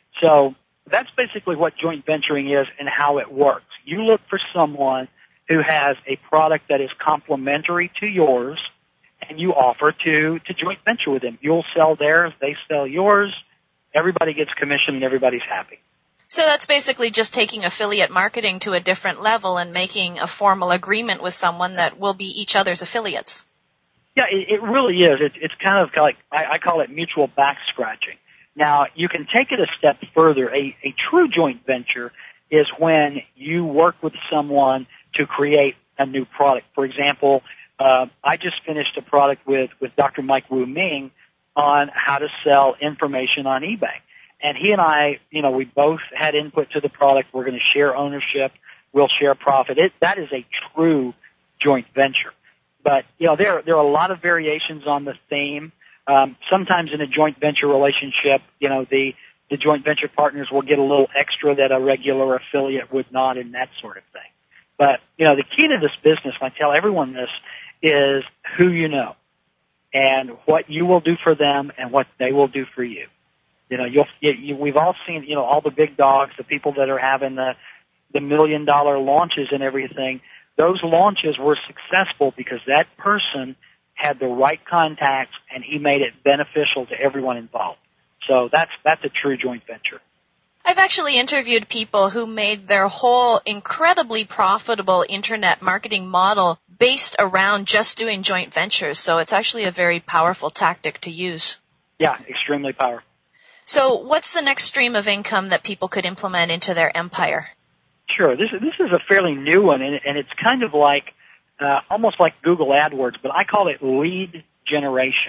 So that's basically what joint venturing is and how it works. You look for someone who has a product that is complementary to yours, and you offer to, to joint venture with them. You'll sell theirs, they sell yours, everybody gets commission, and everybody's happy. So that's basically just taking affiliate marketing to a different level and making a formal agreement with someone that will be each other's affiliates. Yeah, it, it really is. It, it's kind of like, I, I call it mutual back scratching. Now, you can take it a step further. A, a true joint venture is when you work with someone to create a new product. For example, uh, I just finished a product with, with Doctor Mike Wu Ming on how to sell information on eBay. And he and I, you know, we both had input to the product. We're going to share ownership. We'll share profit. It, that is a true joint venture. But, you know, there, there are a lot of variations on the theme. Um, sometimes in a joint venture relationship, you know, the, the joint venture partners will get a little extra that a regular affiliate would not, and that sort of thing. But, you know, the key to this business, and I tell everyone this, is who you know and what you will do for them and what they will do for you. You know, you'll, you, you, we've all seen, you know, all the big dogs, the people that are having the, the million dollar launches and everything. Those launches were successful because that person had the right contacts and he made it beneficial to everyone involved. So that's, that's a true joint venture. I've actually interviewed people who made their whole incredibly profitable internet marketing model based around just doing joint ventures. So it's actually a very powerful tactic to use. Yeah, extremely powerful. So what's the next stream of income that people could implement into their empire? Sure. This, this is a fairly new one, and, and it's kind of like, uh, almost like Google AdWords, but I call it lead generation.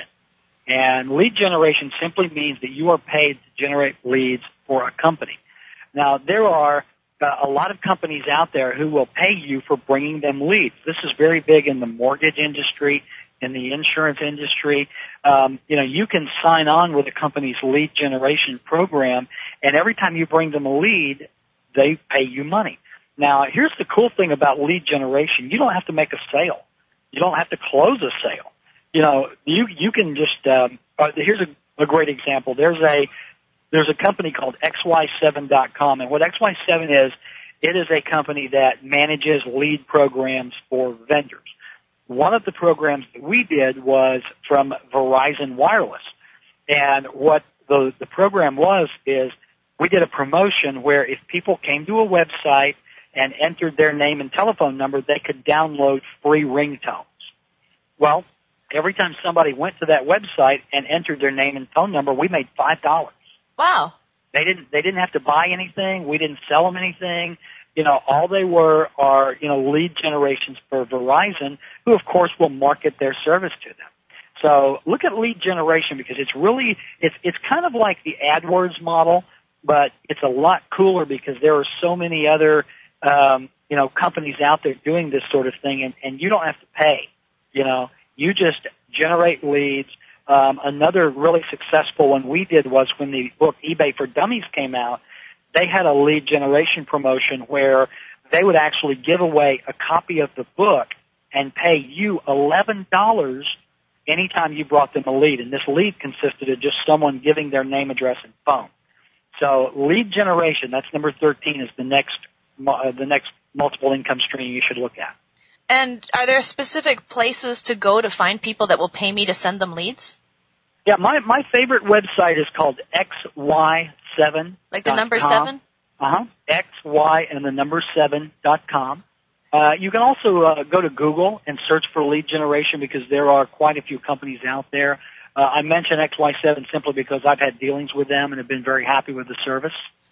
And lead generation simply means that you are paid to generate leads for a company. Now, there are uh, a lot of companies out there who will pay you for bringing them leads. This is very big in the mortgage industry, in the insurance industry. Um, you know, you can sign on with a company's lead generation program, and every time you bring them a lead, they pay you money. Now, here's the cool thing about lead generation. You don't have to make a sale. You don't have to close a sale. You know, you you can just, um, uh, here's a, a great example. There's a there's a company called X Y seven dot com, and what X Y seven is, it is a company that manages lead programs for vendors. One of the programs that we did was from Verizon Wireless, and what the, the program was is we did a promotion where if people came to a website and entered their name and telephone number, they could download free ringtones. Well, every time somebody went to that website and entered their name and phone number, we made five dollars. Wow. They didn't, they didn't have to buy anything. We didn't sell them anything. You know, all they were are, you know, lead generations for Verizon, who of course will market their service to them. So look at lead generation because it's really, it's, it's kind of like the AdWords model, but it's a lot cooler because there are so many other, um, you know, companies out there doing this sort of thing, and, and you don't have to pay. You know, you just generate leads. Um, another really successful one we did was when the book eBay for Dummies came out, they had a lead generation promotion where they would actually give away a copy of the book and pay you eleven dollars anytime you brought them a lead. And this lead consisted of just someone giving their name, address, and phone. So lead generation, that's number thirteen, is the next, uh, the next multiple income stream you should look at. And are there specific places to go to find people that will pay me to send them leads? Yeah, my, my favorite website is called X Y seven. Like the number seven? Uh-huh. X, Y, and the number seven dot com. Uh, you can also uh, go to Google and search for lead generation because there are quite a few companies out there. Uh, I mention X Y seven simply because I've had dealings with them and have been very happy with the service.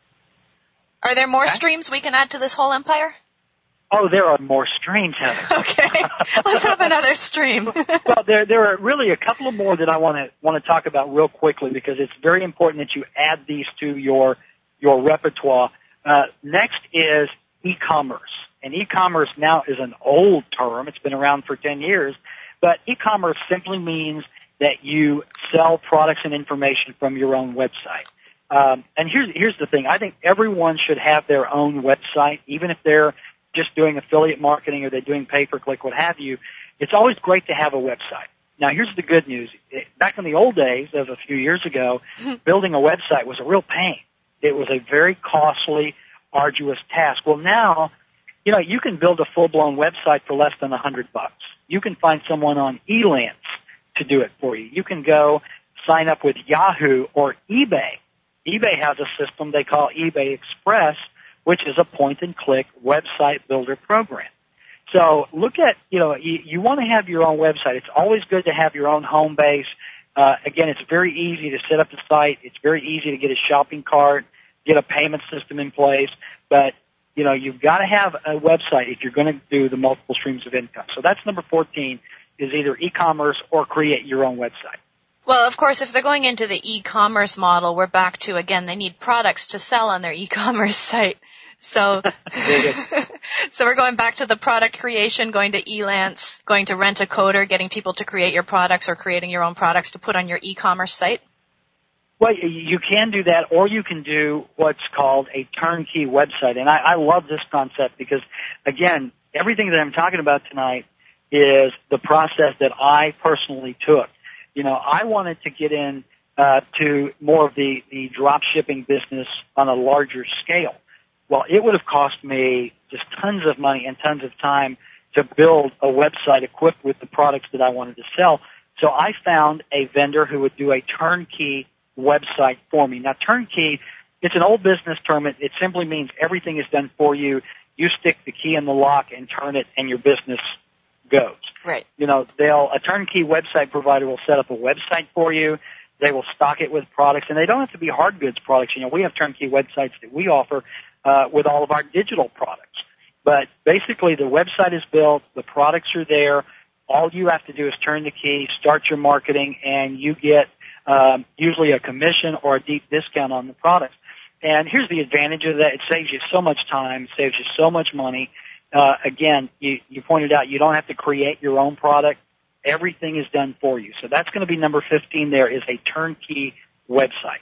Are there more okay. streams we can add to this whole empire? Oh, there are more streams, Heather. Okay, let's have another stream. Well, there there are really a couple of more that I want to want to talk about real quickly because it's very important that you add these to your your repertoire. Uh, next is e-commerce, and e-commerce now is an old term. It's been around for ten years, but e-commerce simply means that you sell products and information from your own website. Um, and here's here's the thing: I think everyone should have their own website, even if they're just doing affiliate marketing or they're doing pay-per-click, what have you. It's always great to have a website. Now, here's the good news. Back in the old days, of a few years ago, building a website was a real pain. It was a very costly, arduous task. Well, now, you know, you can build a full-blown website for less than a hundred bucks. You can find someone on Elance to do it for you. You can go sign up with Yahoo or eBay. eBay has a system they call eBay Express, which is a point-and-click website builder program. So look at, you know, you, you want to have your own website. It's always good to have your own home base. Uh, again, it's very easy to set up the site. It's very easy to get a shopping cart, get a payment system in place. But, you know, you've got to have a website if you're going to do the multiple streams of income. So that's number fourteen, is either e-commerce or create your own website. Well, of course, if they're going into the e-commerce model, we're back to, again, they need products to sell on their e-commerce site. So, so we're going back to the product creation, going to Elance, going to Rent a Coder, getting people to create your products or creating your own products to put on your e-commerce site? Well, you can do that, or you can do what's called a turnkey website. And I, I love this concept because, again, everything that I'm talking about tonight is the process that I personally took. You know, I wanted to get in uh, to more of the, the drop shipping business on a larger scale. Well, it would have cost me just tons of money and tons of time to build a website equipped with the products that I wanted to sell. So I found a vendor who would do a turnkey website for me. Now, turnkey it's an old business term. It, it simply means everything is done for you. You stick the key in the lock and turn it, and your business goes. Right. You know, they'll a turnkey website provider will set up a website for you. They will stock it with products, and they don't have to be hard goods products. You know, we have turnkey websites that we offer uh, with all of our digital products. But basically, the website is built, the products are there. All you have to do is turn the key, start your marketing, and you get um, usually a commission or a deep discount on the products. And here's the advantage of that. It saves you so much time, saves you so much money. Uh, again, you, you pointed out you don't have to create your own product. Everything is done for you. So that's going to be number fifteen there, is a turnkey website.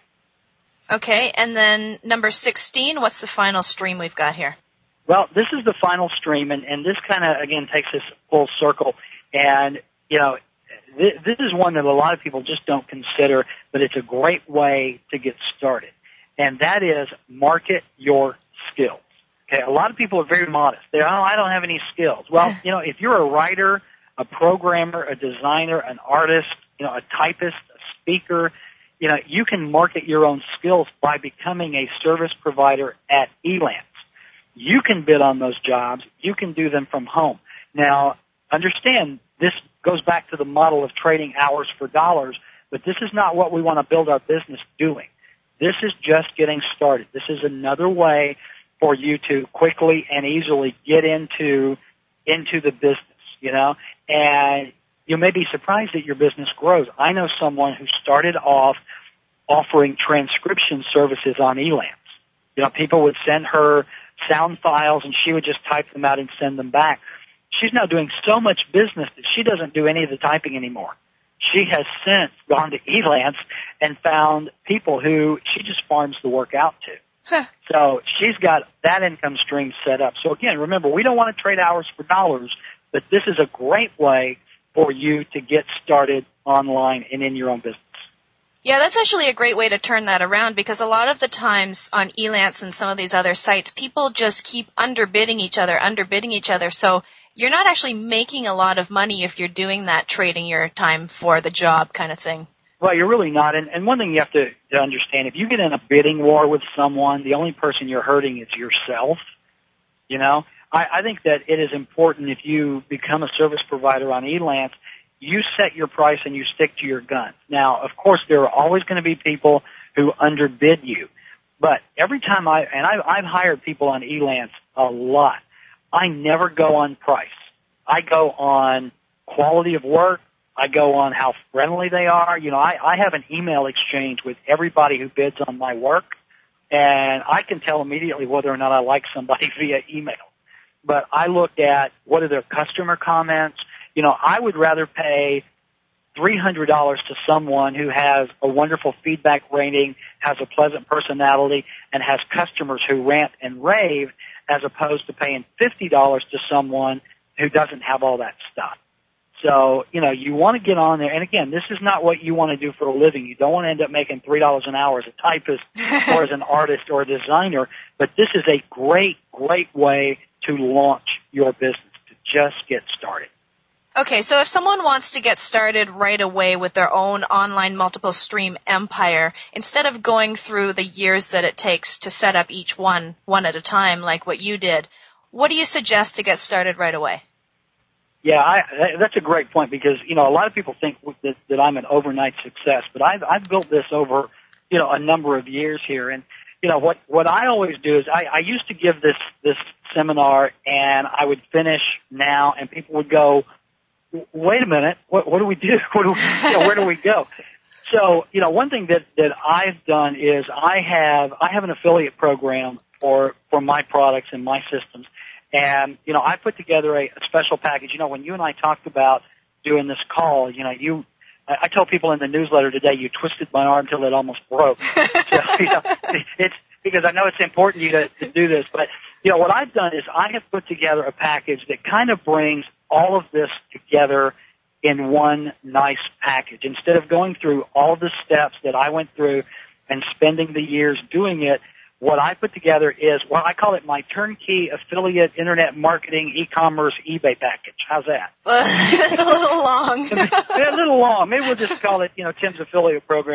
Okay, and then number sixteen, what's the final stream we've got here? Well, this is the final stream, and, and this kind of, again, takes us full circle. And, you know, th- this is one that a lot of people just don't consider, but it's a great way to get started. And that is market your skills. Okay, a lot of people are very modest. They're, oh, I don't have any skills. Well, you know, if you're a writer, a programmer, a designer, an artist, you know, a typist, a speaker, you know, you can market your own skills by becoming a service provider at Elance. You can bid on those jobs. You can do them from home. Now, understand, this goes back to the model of trading hours for dollars, but this is not what we want to build our business doing. This is just getting started. This is another way for you to quickly and easily get into into the business, you know, and you may be surprised that your business grows. I know someone who started off offering transcription services on Elance. You know, people would send her sound files and she would just type them out and send them back. She's now doing so much business that she doesn't do any of the typing anymore. She has since gone to Elance and found people who she just farms the work out to. Huh. So she's got that income stream set up. So again, remember, we don't want to trade hours for dollars, but this is a great way for you to get started online and in your own business. Yeah, that's actually a great way to turn that around, because a lot of the times on Elance and some of these other sites, people just keep underbidding each other, underbidding each other. So you're not actually making a lot of money if you're doing that, trading your time for the job kind of thing. Well, you're really not. And, and one thing you have to, to understand, if you get in a bidding war with someone, the only person you're hurting is yourself. You know, I, I think that it is important, if you become a service provider on Elance, you set your price and you stick to your guns. Now, of course, there are always going to be people who underbid you. But every time I, and I've, I've hired people on Elance a lot, I never go on price. I go on quality of work. I go on how friendly they are. You know, I, I have an email exchange with everybody who bids on my work, and I can tell immediately whether or not I like somebody via email. But I look at what are their customer comments. You know, I would rather pay three hundred dollars to someone who has a wonderful feedback rating, has a pleasant personality, and has customers who rant and rave, as opposed to paying fifty dollars to someone who doesn't have all that stuff. So, you know, you want to get on there. And again, this is not what you want to do for a living. You don't want to end up making three dollars an hour as a typist or as an artist or a designer. But this is a great, great way to launch your business, to just get started. Okay, so if someone wants to get started right away with their own online multiple stream empire, instead of going through the years that it takes to set up each one, one at a time, like what you did, what do you suggest to get started right away? Yeah, I, that's a great point, because, you know, a lot of people think that, that I'm an overnight success, but I've, I've built this over, you know, a number of years here. And, you know, what, what I always do is I, I used to give this, this seminar, and I would finish now, and people would go, wait a minute, what, what do we do? What do we, you know, where do we go? So, you know, one thing that, that I've done is I have, I have an affiliate program for, for my products and my systems. And, you know, I put together a, a special package. You know, when you and I talked about doing this call, you know, you, I, I tell people in the newsletter today, you twisted my arm till it almost broke. So, you know, it's because I know it's important to you to, to do this. But, you know, what I've done is I have put together a package that kind of brings all of this together in one nice package. Instead of going through all the steps that I went through and spending the years doing it, what I put together is, well, I call it my turnkey affiliate internet marketing e-commerce eBay package. How's that? It's a little long. A little long. Maybe we'll just call it, you know, Tim's affiliate program.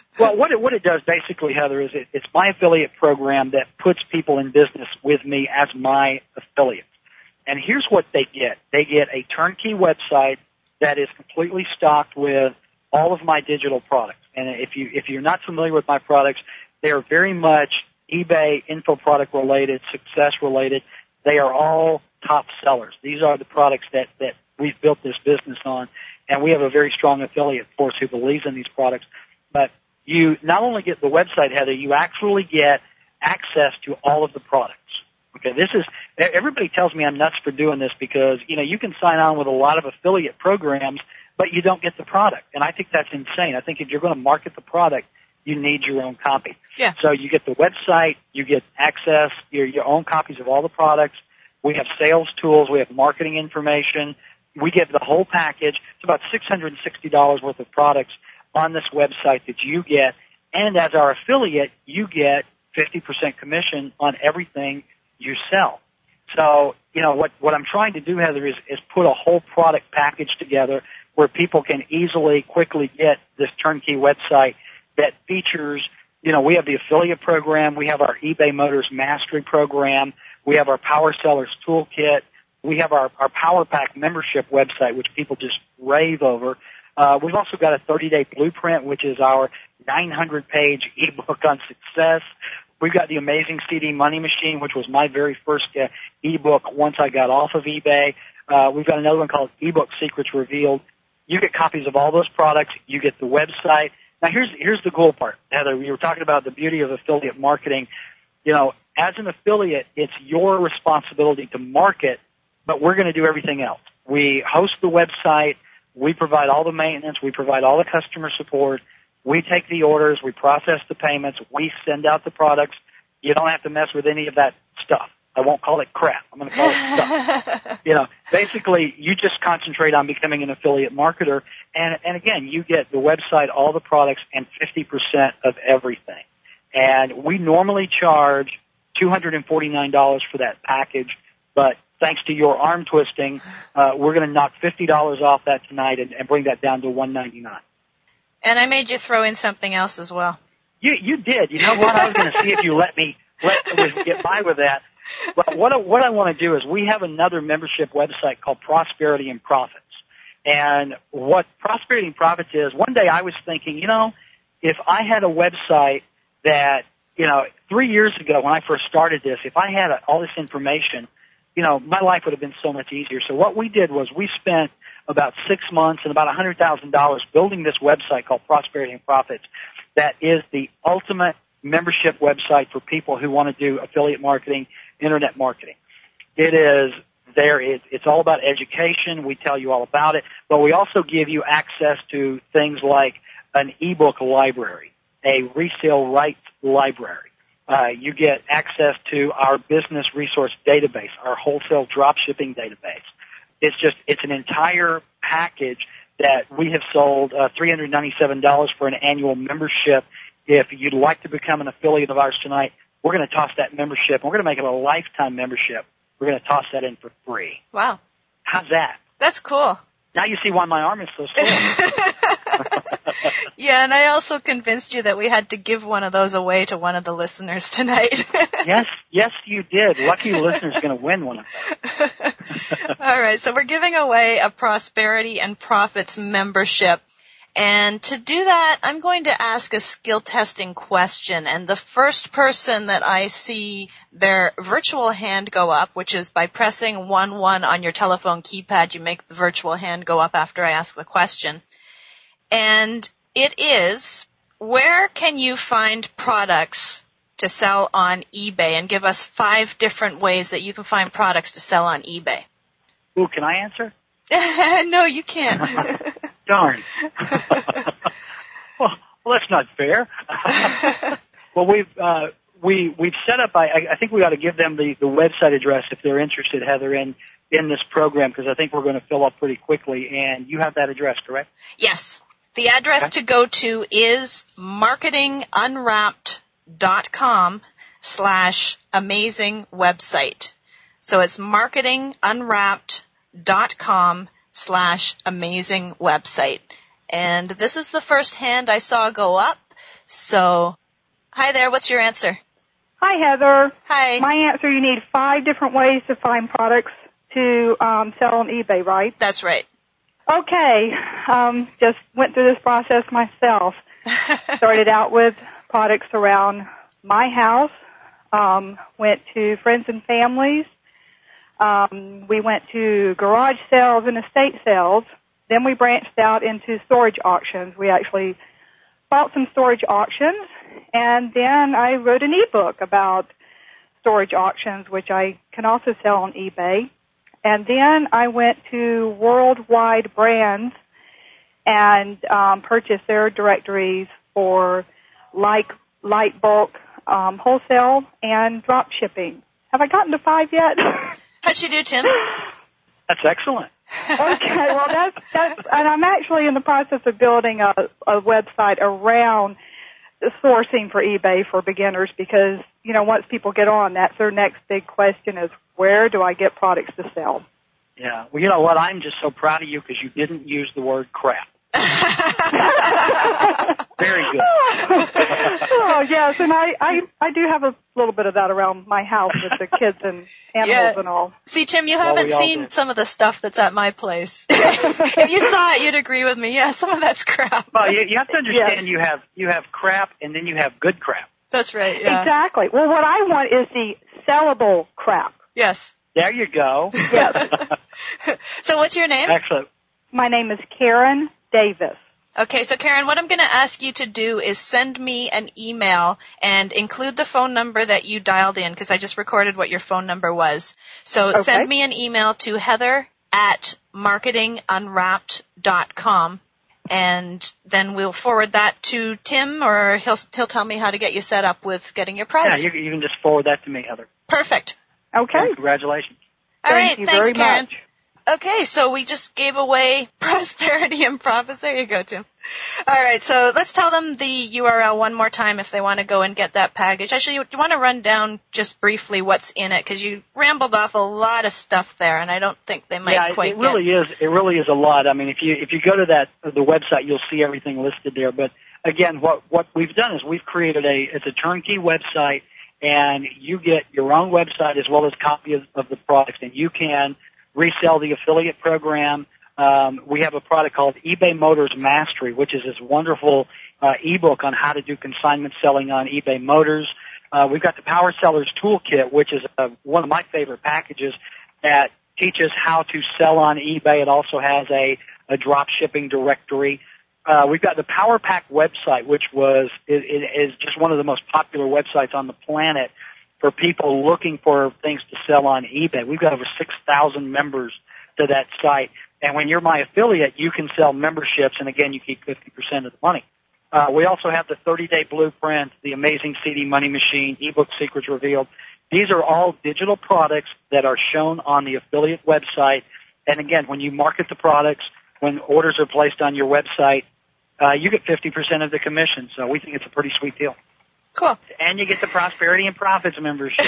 Well, what it, what it does basically, Heather, is it, it's my affiliate program that puts people in business with me as my affiliates. And here's what they get. They get a turnkey website that is completely stocked with all of my digital products. And if you, if you're not familiar with my products, they are very much eBay info product related, success related. They are all top sellers. These are the products that, that we've built this business on. And we have a very strong affiliate force who believes in these products. But you not only get the website, Heather, you actually get access to all of the products. Okay, this is, everybody tells me I'm nuts for doing this because, you know, you can sign on with a lot of affiliate programs, but you don't get the product. And I think that's insane. I think if you're going to market the product, you need your own copy. Yeah. So you get the website, you get access, your, your own copies of all the products. We have sales tools, we have marketing information. We give the whole package. It's about six hundred sixty dollars worth of products on this website that you get. And as our affiliate, you get fifty percent commission on everything you sell. So, you know, what, what I'm trying to do, Heather, is, is put a whole product package together where people can easily, quickly get this turnkey website that features, you know, we have the affiliate program, we have our eBay Motors Mastery program, we have our Power Sellers Toolkit, we have our, our Power Pack membership website, which people just rave over. Uh, we've also got a thirty-day blueprint, which is our nine hundred page ebook on success. We've got the Amazing C D Money Machine, which was my very first uh, ebook once I got off of eBay. Uh, we've got another one called Ebook Secrets Revealed. You get copies of all those products. You get the website. Now, here's here's the cool part, Heather. We were talking about the beauty of affiliate marketing. You know, as an affiliate, it's your responsibility to market, but we're going to do everything else. We host the website. We provide all the maintenance. We provide all the customer support. We take the orders. We process the payments. We send out the products. You don't have to mess with any of that stuff. I won't call it crap. I'm going to call it stuff. You know, basically, you just concentrate on becoming an affiliate marketer. And, and again, you get the website, all the products, and fifty percent of everything. And we normally charge two hundred forty-nine dollars for that package, but thanks to your arm twisting, uh, we're going to knock fifty dollars off that tonight and, and bring that down to one ninety-nine. And I made you throw in something else as well. You you did. You know what? I was going to see if you let me let get by with that. But what I, what I want to do is we have another membership website called Prosperity and Profits. And what Prosperity and Profits is, one day I was thinking, you know, if I had a website that, you know, three years ago when I first started this, if I had a, all this information, you know, my life would have been so much easier. So what we did was we spent about six months and about one hundred thousand dollars building this website called Prosperity and Profits that is the ultimate membership website for people who want to do affiliate marketing, internet marketing. It is there. It, it's all about education. We tell you all about it, but we also give you access to things like an ebook library, a resale rights library. Uh, you get access to our business resource database, our wholesale dropshipping database. It's just, it's an entire package that we have sold uh, three hundred ninety-seven dollars for an annual membership. If you'd like to become an affiliate of ours tonight, we're going to toss that membership. We're going to make it a lifetime membership. We're going to toss that in for free. Wow. How's that? That's cool. Now you see why my arm is so sore. Yeah, and I also convinced you that we had to give one of those away to one of the listeners tonight. Yes, yes, you did. Lucky listener's going to win one of those. All right, so we're giving away a Prosperity and Profits membership. And to do that, I'm going to ask a skill testing question. And the first person that I see their virtual hand go up, which is by pressing one one on your telephone keypad, you make the virtual hand go up after I ask the question. And it is, where can you find products to sell on eBay? And give us five different ways that you can find products to sell on eBay. Ooh, can I answer? No, you can't. Darn. well, well, that's not fair. Well, we've uh, we we've set up. I, I think we ought to give them the, the website address if they're interested, Heather, in in this program, because I think we're going to fill up pretty quickly. And you have that address, correct? Yes. The address okay. to go to is marketingunwrapped.com slash amazing website. So it's marketingunwrapped.com slash amazing website. And this is the first hand I saw go up. So, hi there, what's your answer? Hi, Heather. Hi. My answer, you need five different ways to find products to um, sell on eBay, right? That's right. Okay. Um, just went through this process myself. Started out with products around my house. Um, went to friends and families. Um, we went to garage sales and estate sales. Then we branched out into storage auctions. We actually bought some storage auctions, and then I wrote an ebook about storage auctions, which I can also sell on eBay. And then I went to Worldwide Brands and um, purchased their directories for like light bulk um, wholesale and drop shipping. Have I gotten to five yet? How'd she do, Tim? That's excellent. Okay, well, that's, that's, and I'm actually in the process of building a, a website around sourcing for eBay for beginners because, you know, once people get on, that's their next big question is, where do I get products to sell? Yeah. Well, you know what? I'm just so proud of you because you didn't use the word crap. Very good. Oh, yes, and I, I, I do have a little bit of that around my house with the kids and animals Yeah. and all. See, Tim, you Well, haven't we all seen did. some of the stuff that's at my place. If you saw it, you'd agree with me. Yeah, some of that's crap. Well, you, you have to understand Yes. you have you have crap and then you have good crap. That's right, yeah. Exactly. Well, what I want is the sellable crap. Yes. There you go. Yes. So what's your name? Excellent. My name is Karen Davis. Okay, so Karen, what I'm going to ask you to do is send me an email and include the phone number that you dialed in because I just recorded what your phone number was. So Okay. send me an email to heather at marketing unwrapped dot com and then we'll forward that to Tim or he'll he'll tell me how to get you set up with getting your Yeah, prize. you, you can just forward that to me, Heather. Perfect. Okay. Congratulations. All Thank right, you thanks, very Karen. much. Okay, so we just gave away Prosperity and Profits. There you go, Tim. All right, so let's tell them the U R L one more time if they want to go and get that package. Actually, you want to run down just briefly what's in it because you rambled off a lot of stuff there, and I don't think they might yeah, quite it really get. is. It really is a lot. I mean, if you if you go to that the website, you'll see everything listed there. But again, what what we've done is we've created a it's a turnkey website, and you get your own website as well as copies of the products, and you can resell the affiliate program. Um, we have a product called eBay Motors Mastery, which is this wonderful uh, ebook on how to do consignment selling on eBay Motors. Uh, we've got the Power Sellers Toolkit, which is uh, one of my favorite packages that teaches how to sell on eBay. It also has a, a drop shipping directory. Uh, we've got the Power Pack website, which was is, is just one of the most popular websites on the planet for people looking for things to sell on eBay. We've got over six thousand members to that site. And when you're my affiliate, you can sell memberships, and again, you keep fifty percent of the money. Uh, we also have the thirty-day blueprint, the amazing C D Money Machine, ebook Secrets Revealed. These are all digital products that are shown on the affiliate website. And again, when you market the products, when orders are placed on your website, uh, you get fifty percent of the commission. So we think it's a pretty sweet deal. Cool. And you get the Prosperity and Profits membership.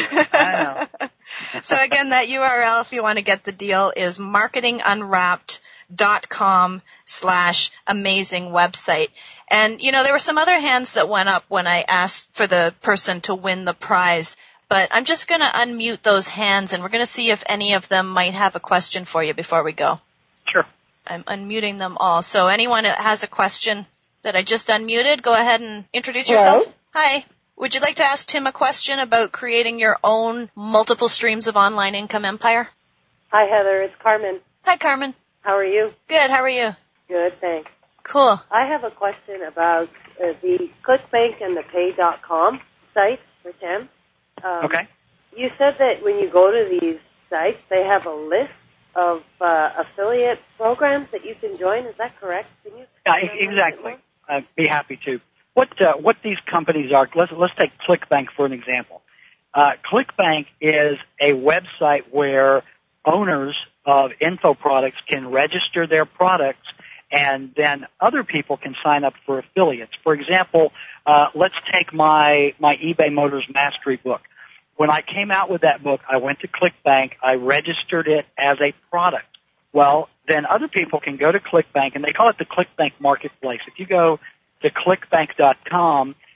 I know. So again, that U R L, if you want to get the deal, is marketing unwrapped dot com slash amazing website. And, you know, there were some other hands that went up when I asked for the person to win the prize. But I'm just going to unmute those hands, and we're going to see if any of them might have a question for you before we go. Sure. I'm unmuting them all. So anyone that has a question that I just unmuted, go ahead and introduce Hello. yourself. Hi. Would you like to ask Tim a question about creating your own multiple streams of online income empire? Hi, Heather. It's Carmen. Hi, Carmen. How are you? Good. How are you? Good, thanks. Cool. I have a question about uh, the ClickBank and the Pay dot com sites for Tim. Um, Okay. You said that when you go to these sites, they have a list of uh, affiliate programs that you can join. Is that correct? Can you? Yeah, explain e- that a bit exactly. more? I'd be happy to. What uh, what these companies are? Let's let's take ClickBank for an example. Uh, ClickBank is a website where owners of info products can register their products, and then other people can sign up for affiliates. For example, uh, let's take my my eBay Motors Mastery book. When I came out with that book, I went to ClickBank. I registered it as a product. Well, then other people can go to ClickBank, and they call it the ClickBank Marketplace. If you go to clickbank dot com,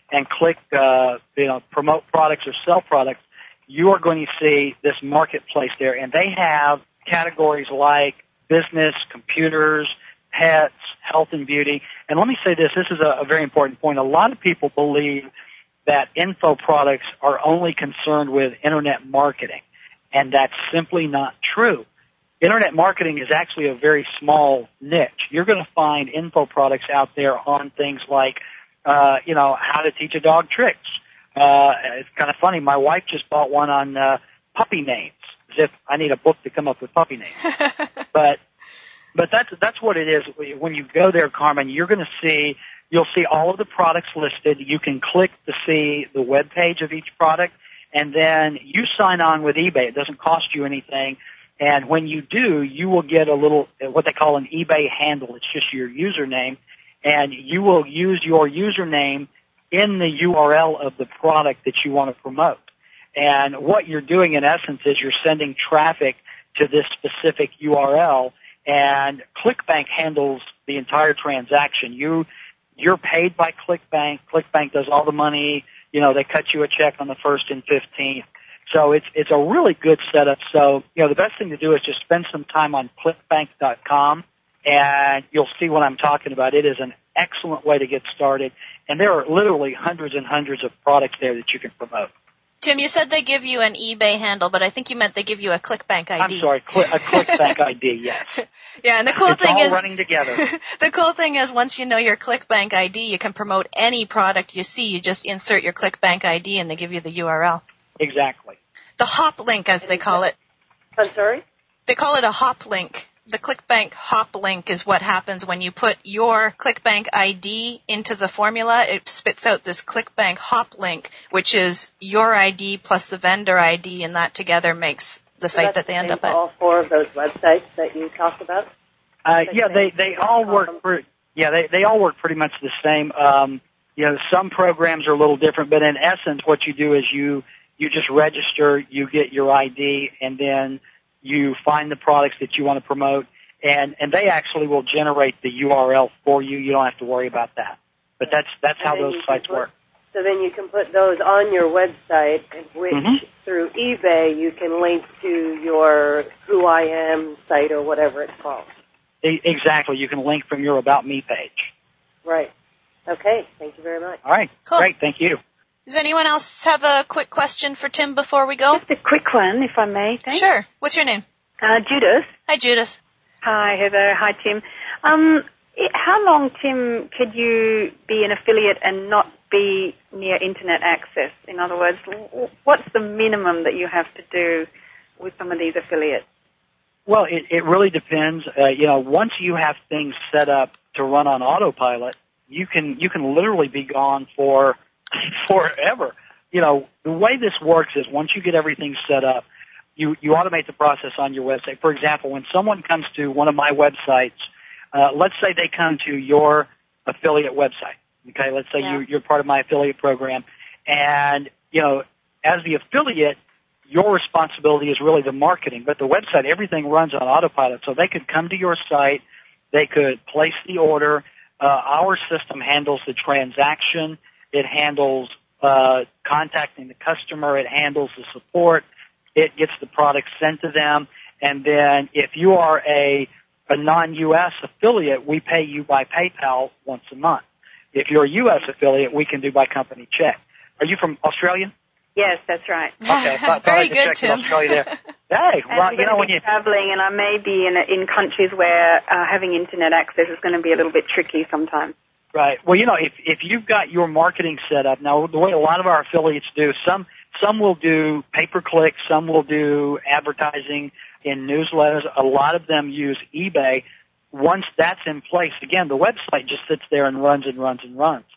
and click, uh, you know, promote products or sell products, you are going to see this marketplace there. And they have categories like business, computers, pets, health and beauty. And let me say this, this is a, a very important point. A lot of people believe that info products are only concerned with internet marketing, and that's simply not true. Internet marketing is actually a very small niche. You're going to find info products out there on things like, uh, you know, how to teach a dog tricks. Uh, it's kind of funny. My wife just bought one on uh, puppy names, as if I need a book to come up with puppy names. but but that's that's what it is. When you go there, Carmen, you're going to see you'll see all of the products listed. You can click to see the web page of each product, and then you sign on with eBay. It doesn't cost you anything. And when you do, you will get a little, what they call an eBay handle. It's just your username. And you will use your username in the U R L of the product that you want to promote. And what you're doing, in essence, is you're sending traffic to this specific U R L, and ClickBank handles the entire transaction. You, you're paid by ClickBank. ClickBank does all the money. You know, they cut you a check on the first and fifteenth. So it's it's a really good setup. So, you know, the best thing to do is just spend some time on clickbank dot com, and you'll see what I'm talking about. It is an excellent way to get started, and there are literally hundreds and hundreds of products there that you can promote. Tim, you said they give you an eBay handle, but I think you meant they give you a ClickBank I D. I'm sorry, cl- a ClickBank I D, yes. Yeah, and the cool it's thing all is running together. The cool thing is once you know your ClickBank I D, you can promote any product you see. You just insert your ClickBank I D, and they give you the U R L. Exactly. The hop link, as they call it. I'm sorry? They call it a hop link. The ClickBank hop link is what happens when you put your ClickBank I D into the formula. It spits out this ClickBank hop link, which is your I D plus the vendor I D, and that together makes the So site that's that they the end same up for at. all four of those websites that you talked about? Uh, yeah, they, they all work pretty, yeah, they, they all work pretty much the same. Um, you know, some programs are a little different, but in essence, what you do is you, you just register, you get your I D, and then you find the products that you want to promote, and, and they actually will generate the U R L for you. You don't have to worry about that. But that's, that's how those sites put, work. So then you can put those on your website, which Mm-hmm. through eBay you can link to your Who I Am site or whatever it's called. E- exactly. You can link from your About Me page. Right. Okay. Thank you very much. All right. Cool. Great. Thank you. Does anyone else have a quick question for Tim before we go? Just a quick one, if I may. Thanks. Sure. What's your name? Uh, Judith. Hi, Judith. Hi, Heather. Hi, Tim. Um, it, how long, Tim, could you be an affiliate and not be near internet access? In other words, w- what's the minimum that you have to do with some of these affiliates? Well, it, it really depends. Uh, you know, once you have things set up to run on autopilot, you can you can literally be gone for forever. You know, the way this works is once you get everything set up, you, you automate the process on your website. For example, when someone comes to one of my websites, uh, let's say they come to your affiliate website. Okay, let's say Yeah. you, you're part of my affiliate program, and, you know, as the affiliate, your responsibility is really the marketing, but the website, everything runs on autopilot. So they could come to your site, they could place the order. Uh, our system handles the transaction. It handles uh, contacting the customer. It handles the support. It gets the product sent to them. And then if you are a, a non-U S affiliate, we pay you by PayPal once a month. If you're a U S affiliate, we can do by company check. Are you from Australia? Yes, that's right. Okay, thought, Very thought I could good, check in Tim. Australia there. Hey, And well, I'm you going know to when be you traveling, and I may be in, in countries where uh, having internet access is going to be a little bit tricky sometimes. right. Well, you know, if if you've got your marketing set up now, the way a lot of our affiliates do, some some will do pay per click, some will do advertising in newsletters. A lot of them use eBay. Once that's in place, again, the website just sits there and runs and runs and runs.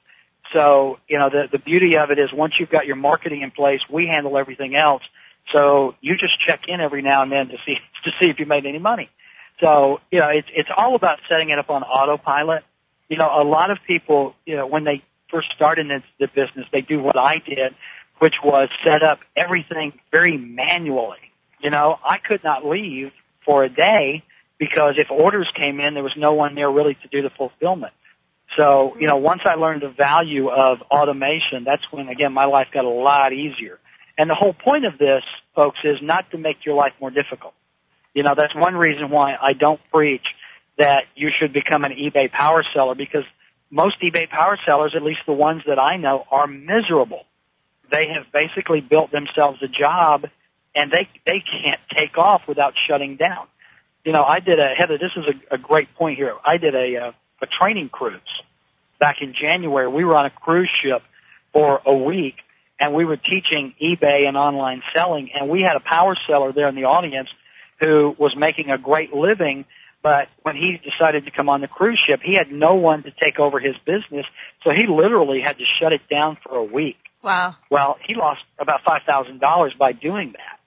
So, you know, the, the beauty of it is once you've got your marketing in place, we handle everything else. So you just check in every now and then to see, to see if you made any money. So, you know, it's, it's all about setting it up on autopilot. You know, a lot of people, you know, when they first start in the, the business, they do what I did, which was set up everything very manually. You know, I could not leave for a day because if orders came in, there was no one there really to do the fulfillment. So, you know, once I learned the value of automation, that's when, again, my life got a lot easier. And the whole point of this, folks, is not to make your life more difficult. You know, that's one reason why I don't preach that you should become an eBay power seller, because most eBay power sellers, at least the ones that I know, are miserable. They have basically built themselves a job, and they they can't take off without shutting down. You know, I did a, Heather, this is a, a great point here. I did a, a, a training cruise back in January. We were on a cruise ship for a week, and we were teaching eBay and online selling, and we had a power seller there in the audience who was making a great living, but when he decided to come on the cruise ship, he had no one to take over his business, so he literally had to shut it down for a week. Wow. Well, he lost about five thousand dollars by doing that.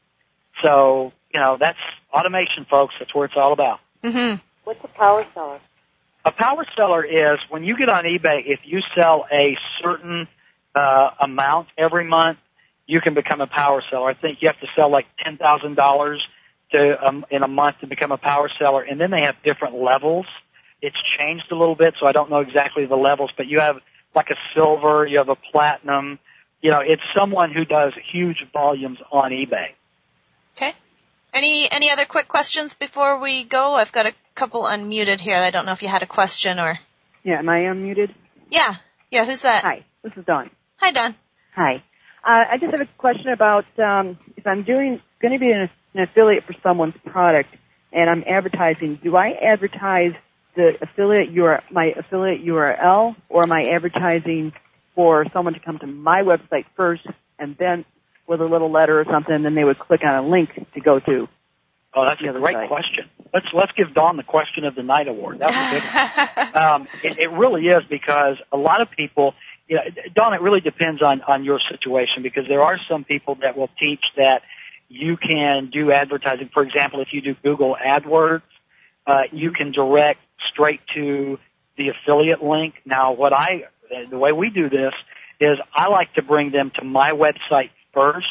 So, you know, that's automation, folks. That's where it's all about. Mm-hmm. What's a power seller? A power seller is when you get on eBay, if you sell a certain uh, amount every month, you can become a power seller. I think you have to sell like ten thousand dollars to um, in a month to become a power seller, and then they have different levels. It's changed a little bit, so I don't know exactly the levels, but you have like a silver, you have a platinum. You know, it's someone who does huge volumes on eBay. Okay. Any any other quick questions before we go? I've got a couple unmuted here. I don't know if you had a question or... Yeah, am I unmuted? Yeah. Yeah, who's that? Hi, this is Dawn. Hi, Dawn. Hi. Uh, I just have a question about um, if I'm doing going to be an, an affiliate for someone's product and I'm advertising, do I advertise the affiliate U R L, my affiliate U R L, or am I advertising for someone to come to my website first and then with a little letter or something, and then they would click on a link to go to? Oh, that's a great site. question. Let's let's give Dawn the question of the night award. That was a good one. um, it, it really is, because a lot of people, you know, Dawn, it really depends on on your situation, because there are some people that will teach that you can do advertising. For example, if you do Google AdWords, uh, you can direct straight to the affiliate link. Now, what I the way we do this is I like to bring them to my website first,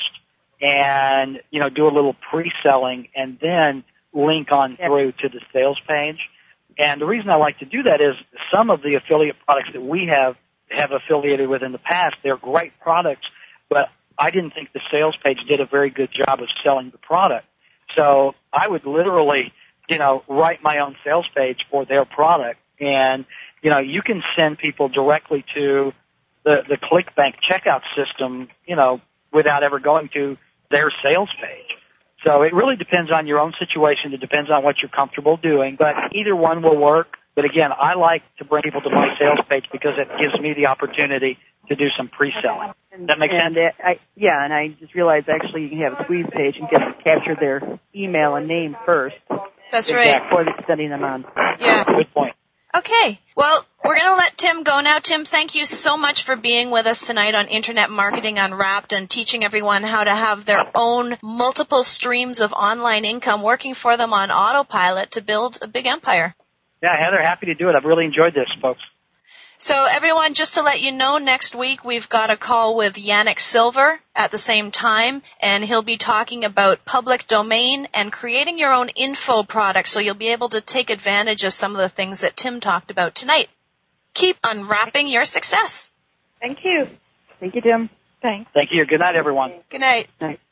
and, you know, do a little pre-selling and then link on through to the sales page. And the reason I like to do that is some of the affiliate products that we have have affiliated with in the past, they're great products, but I didn't think the sales page did a very good job of selling the product. So I would literally, you know, write my own sales page for their product. And, you know, you can send people directly to the, the ClickBank checkout system, you know, without ever going to their sales page. So it really depends on your own situation. It depends on what you're comfortable doing, but either one will work. But again, I like to bring people to my sales page because it gives me the opportunity to do some pre-selling. Does that make and sense? Uh, I, yeah, and I just realized actually you can have a squeeze page and get to capture their email and name first. That's right. Before sending them on. Yeah. Good point. Okay. Well, we're going to let Tim go now. Tim, thank you so much for being with us tonight on Internet Marketing Unwrapped and teaching everyone how to have their own multiple streams of online income working for them on autopilot to build a big empire. Yeah, Heather, happy to do it. I've really enjoyed this, folks. So everyone, just to let you know, next week we've got a call with Yannick Silver at the same time, and he'll be talking about public domain and creating your own info product, so you'll be able to take advantage of some of the things that Tim talked about tonight. Keep unwrapping your success. Thank you. Thank you, Tim. Thanks. Thank you. Good night, everyone. Good night. Night.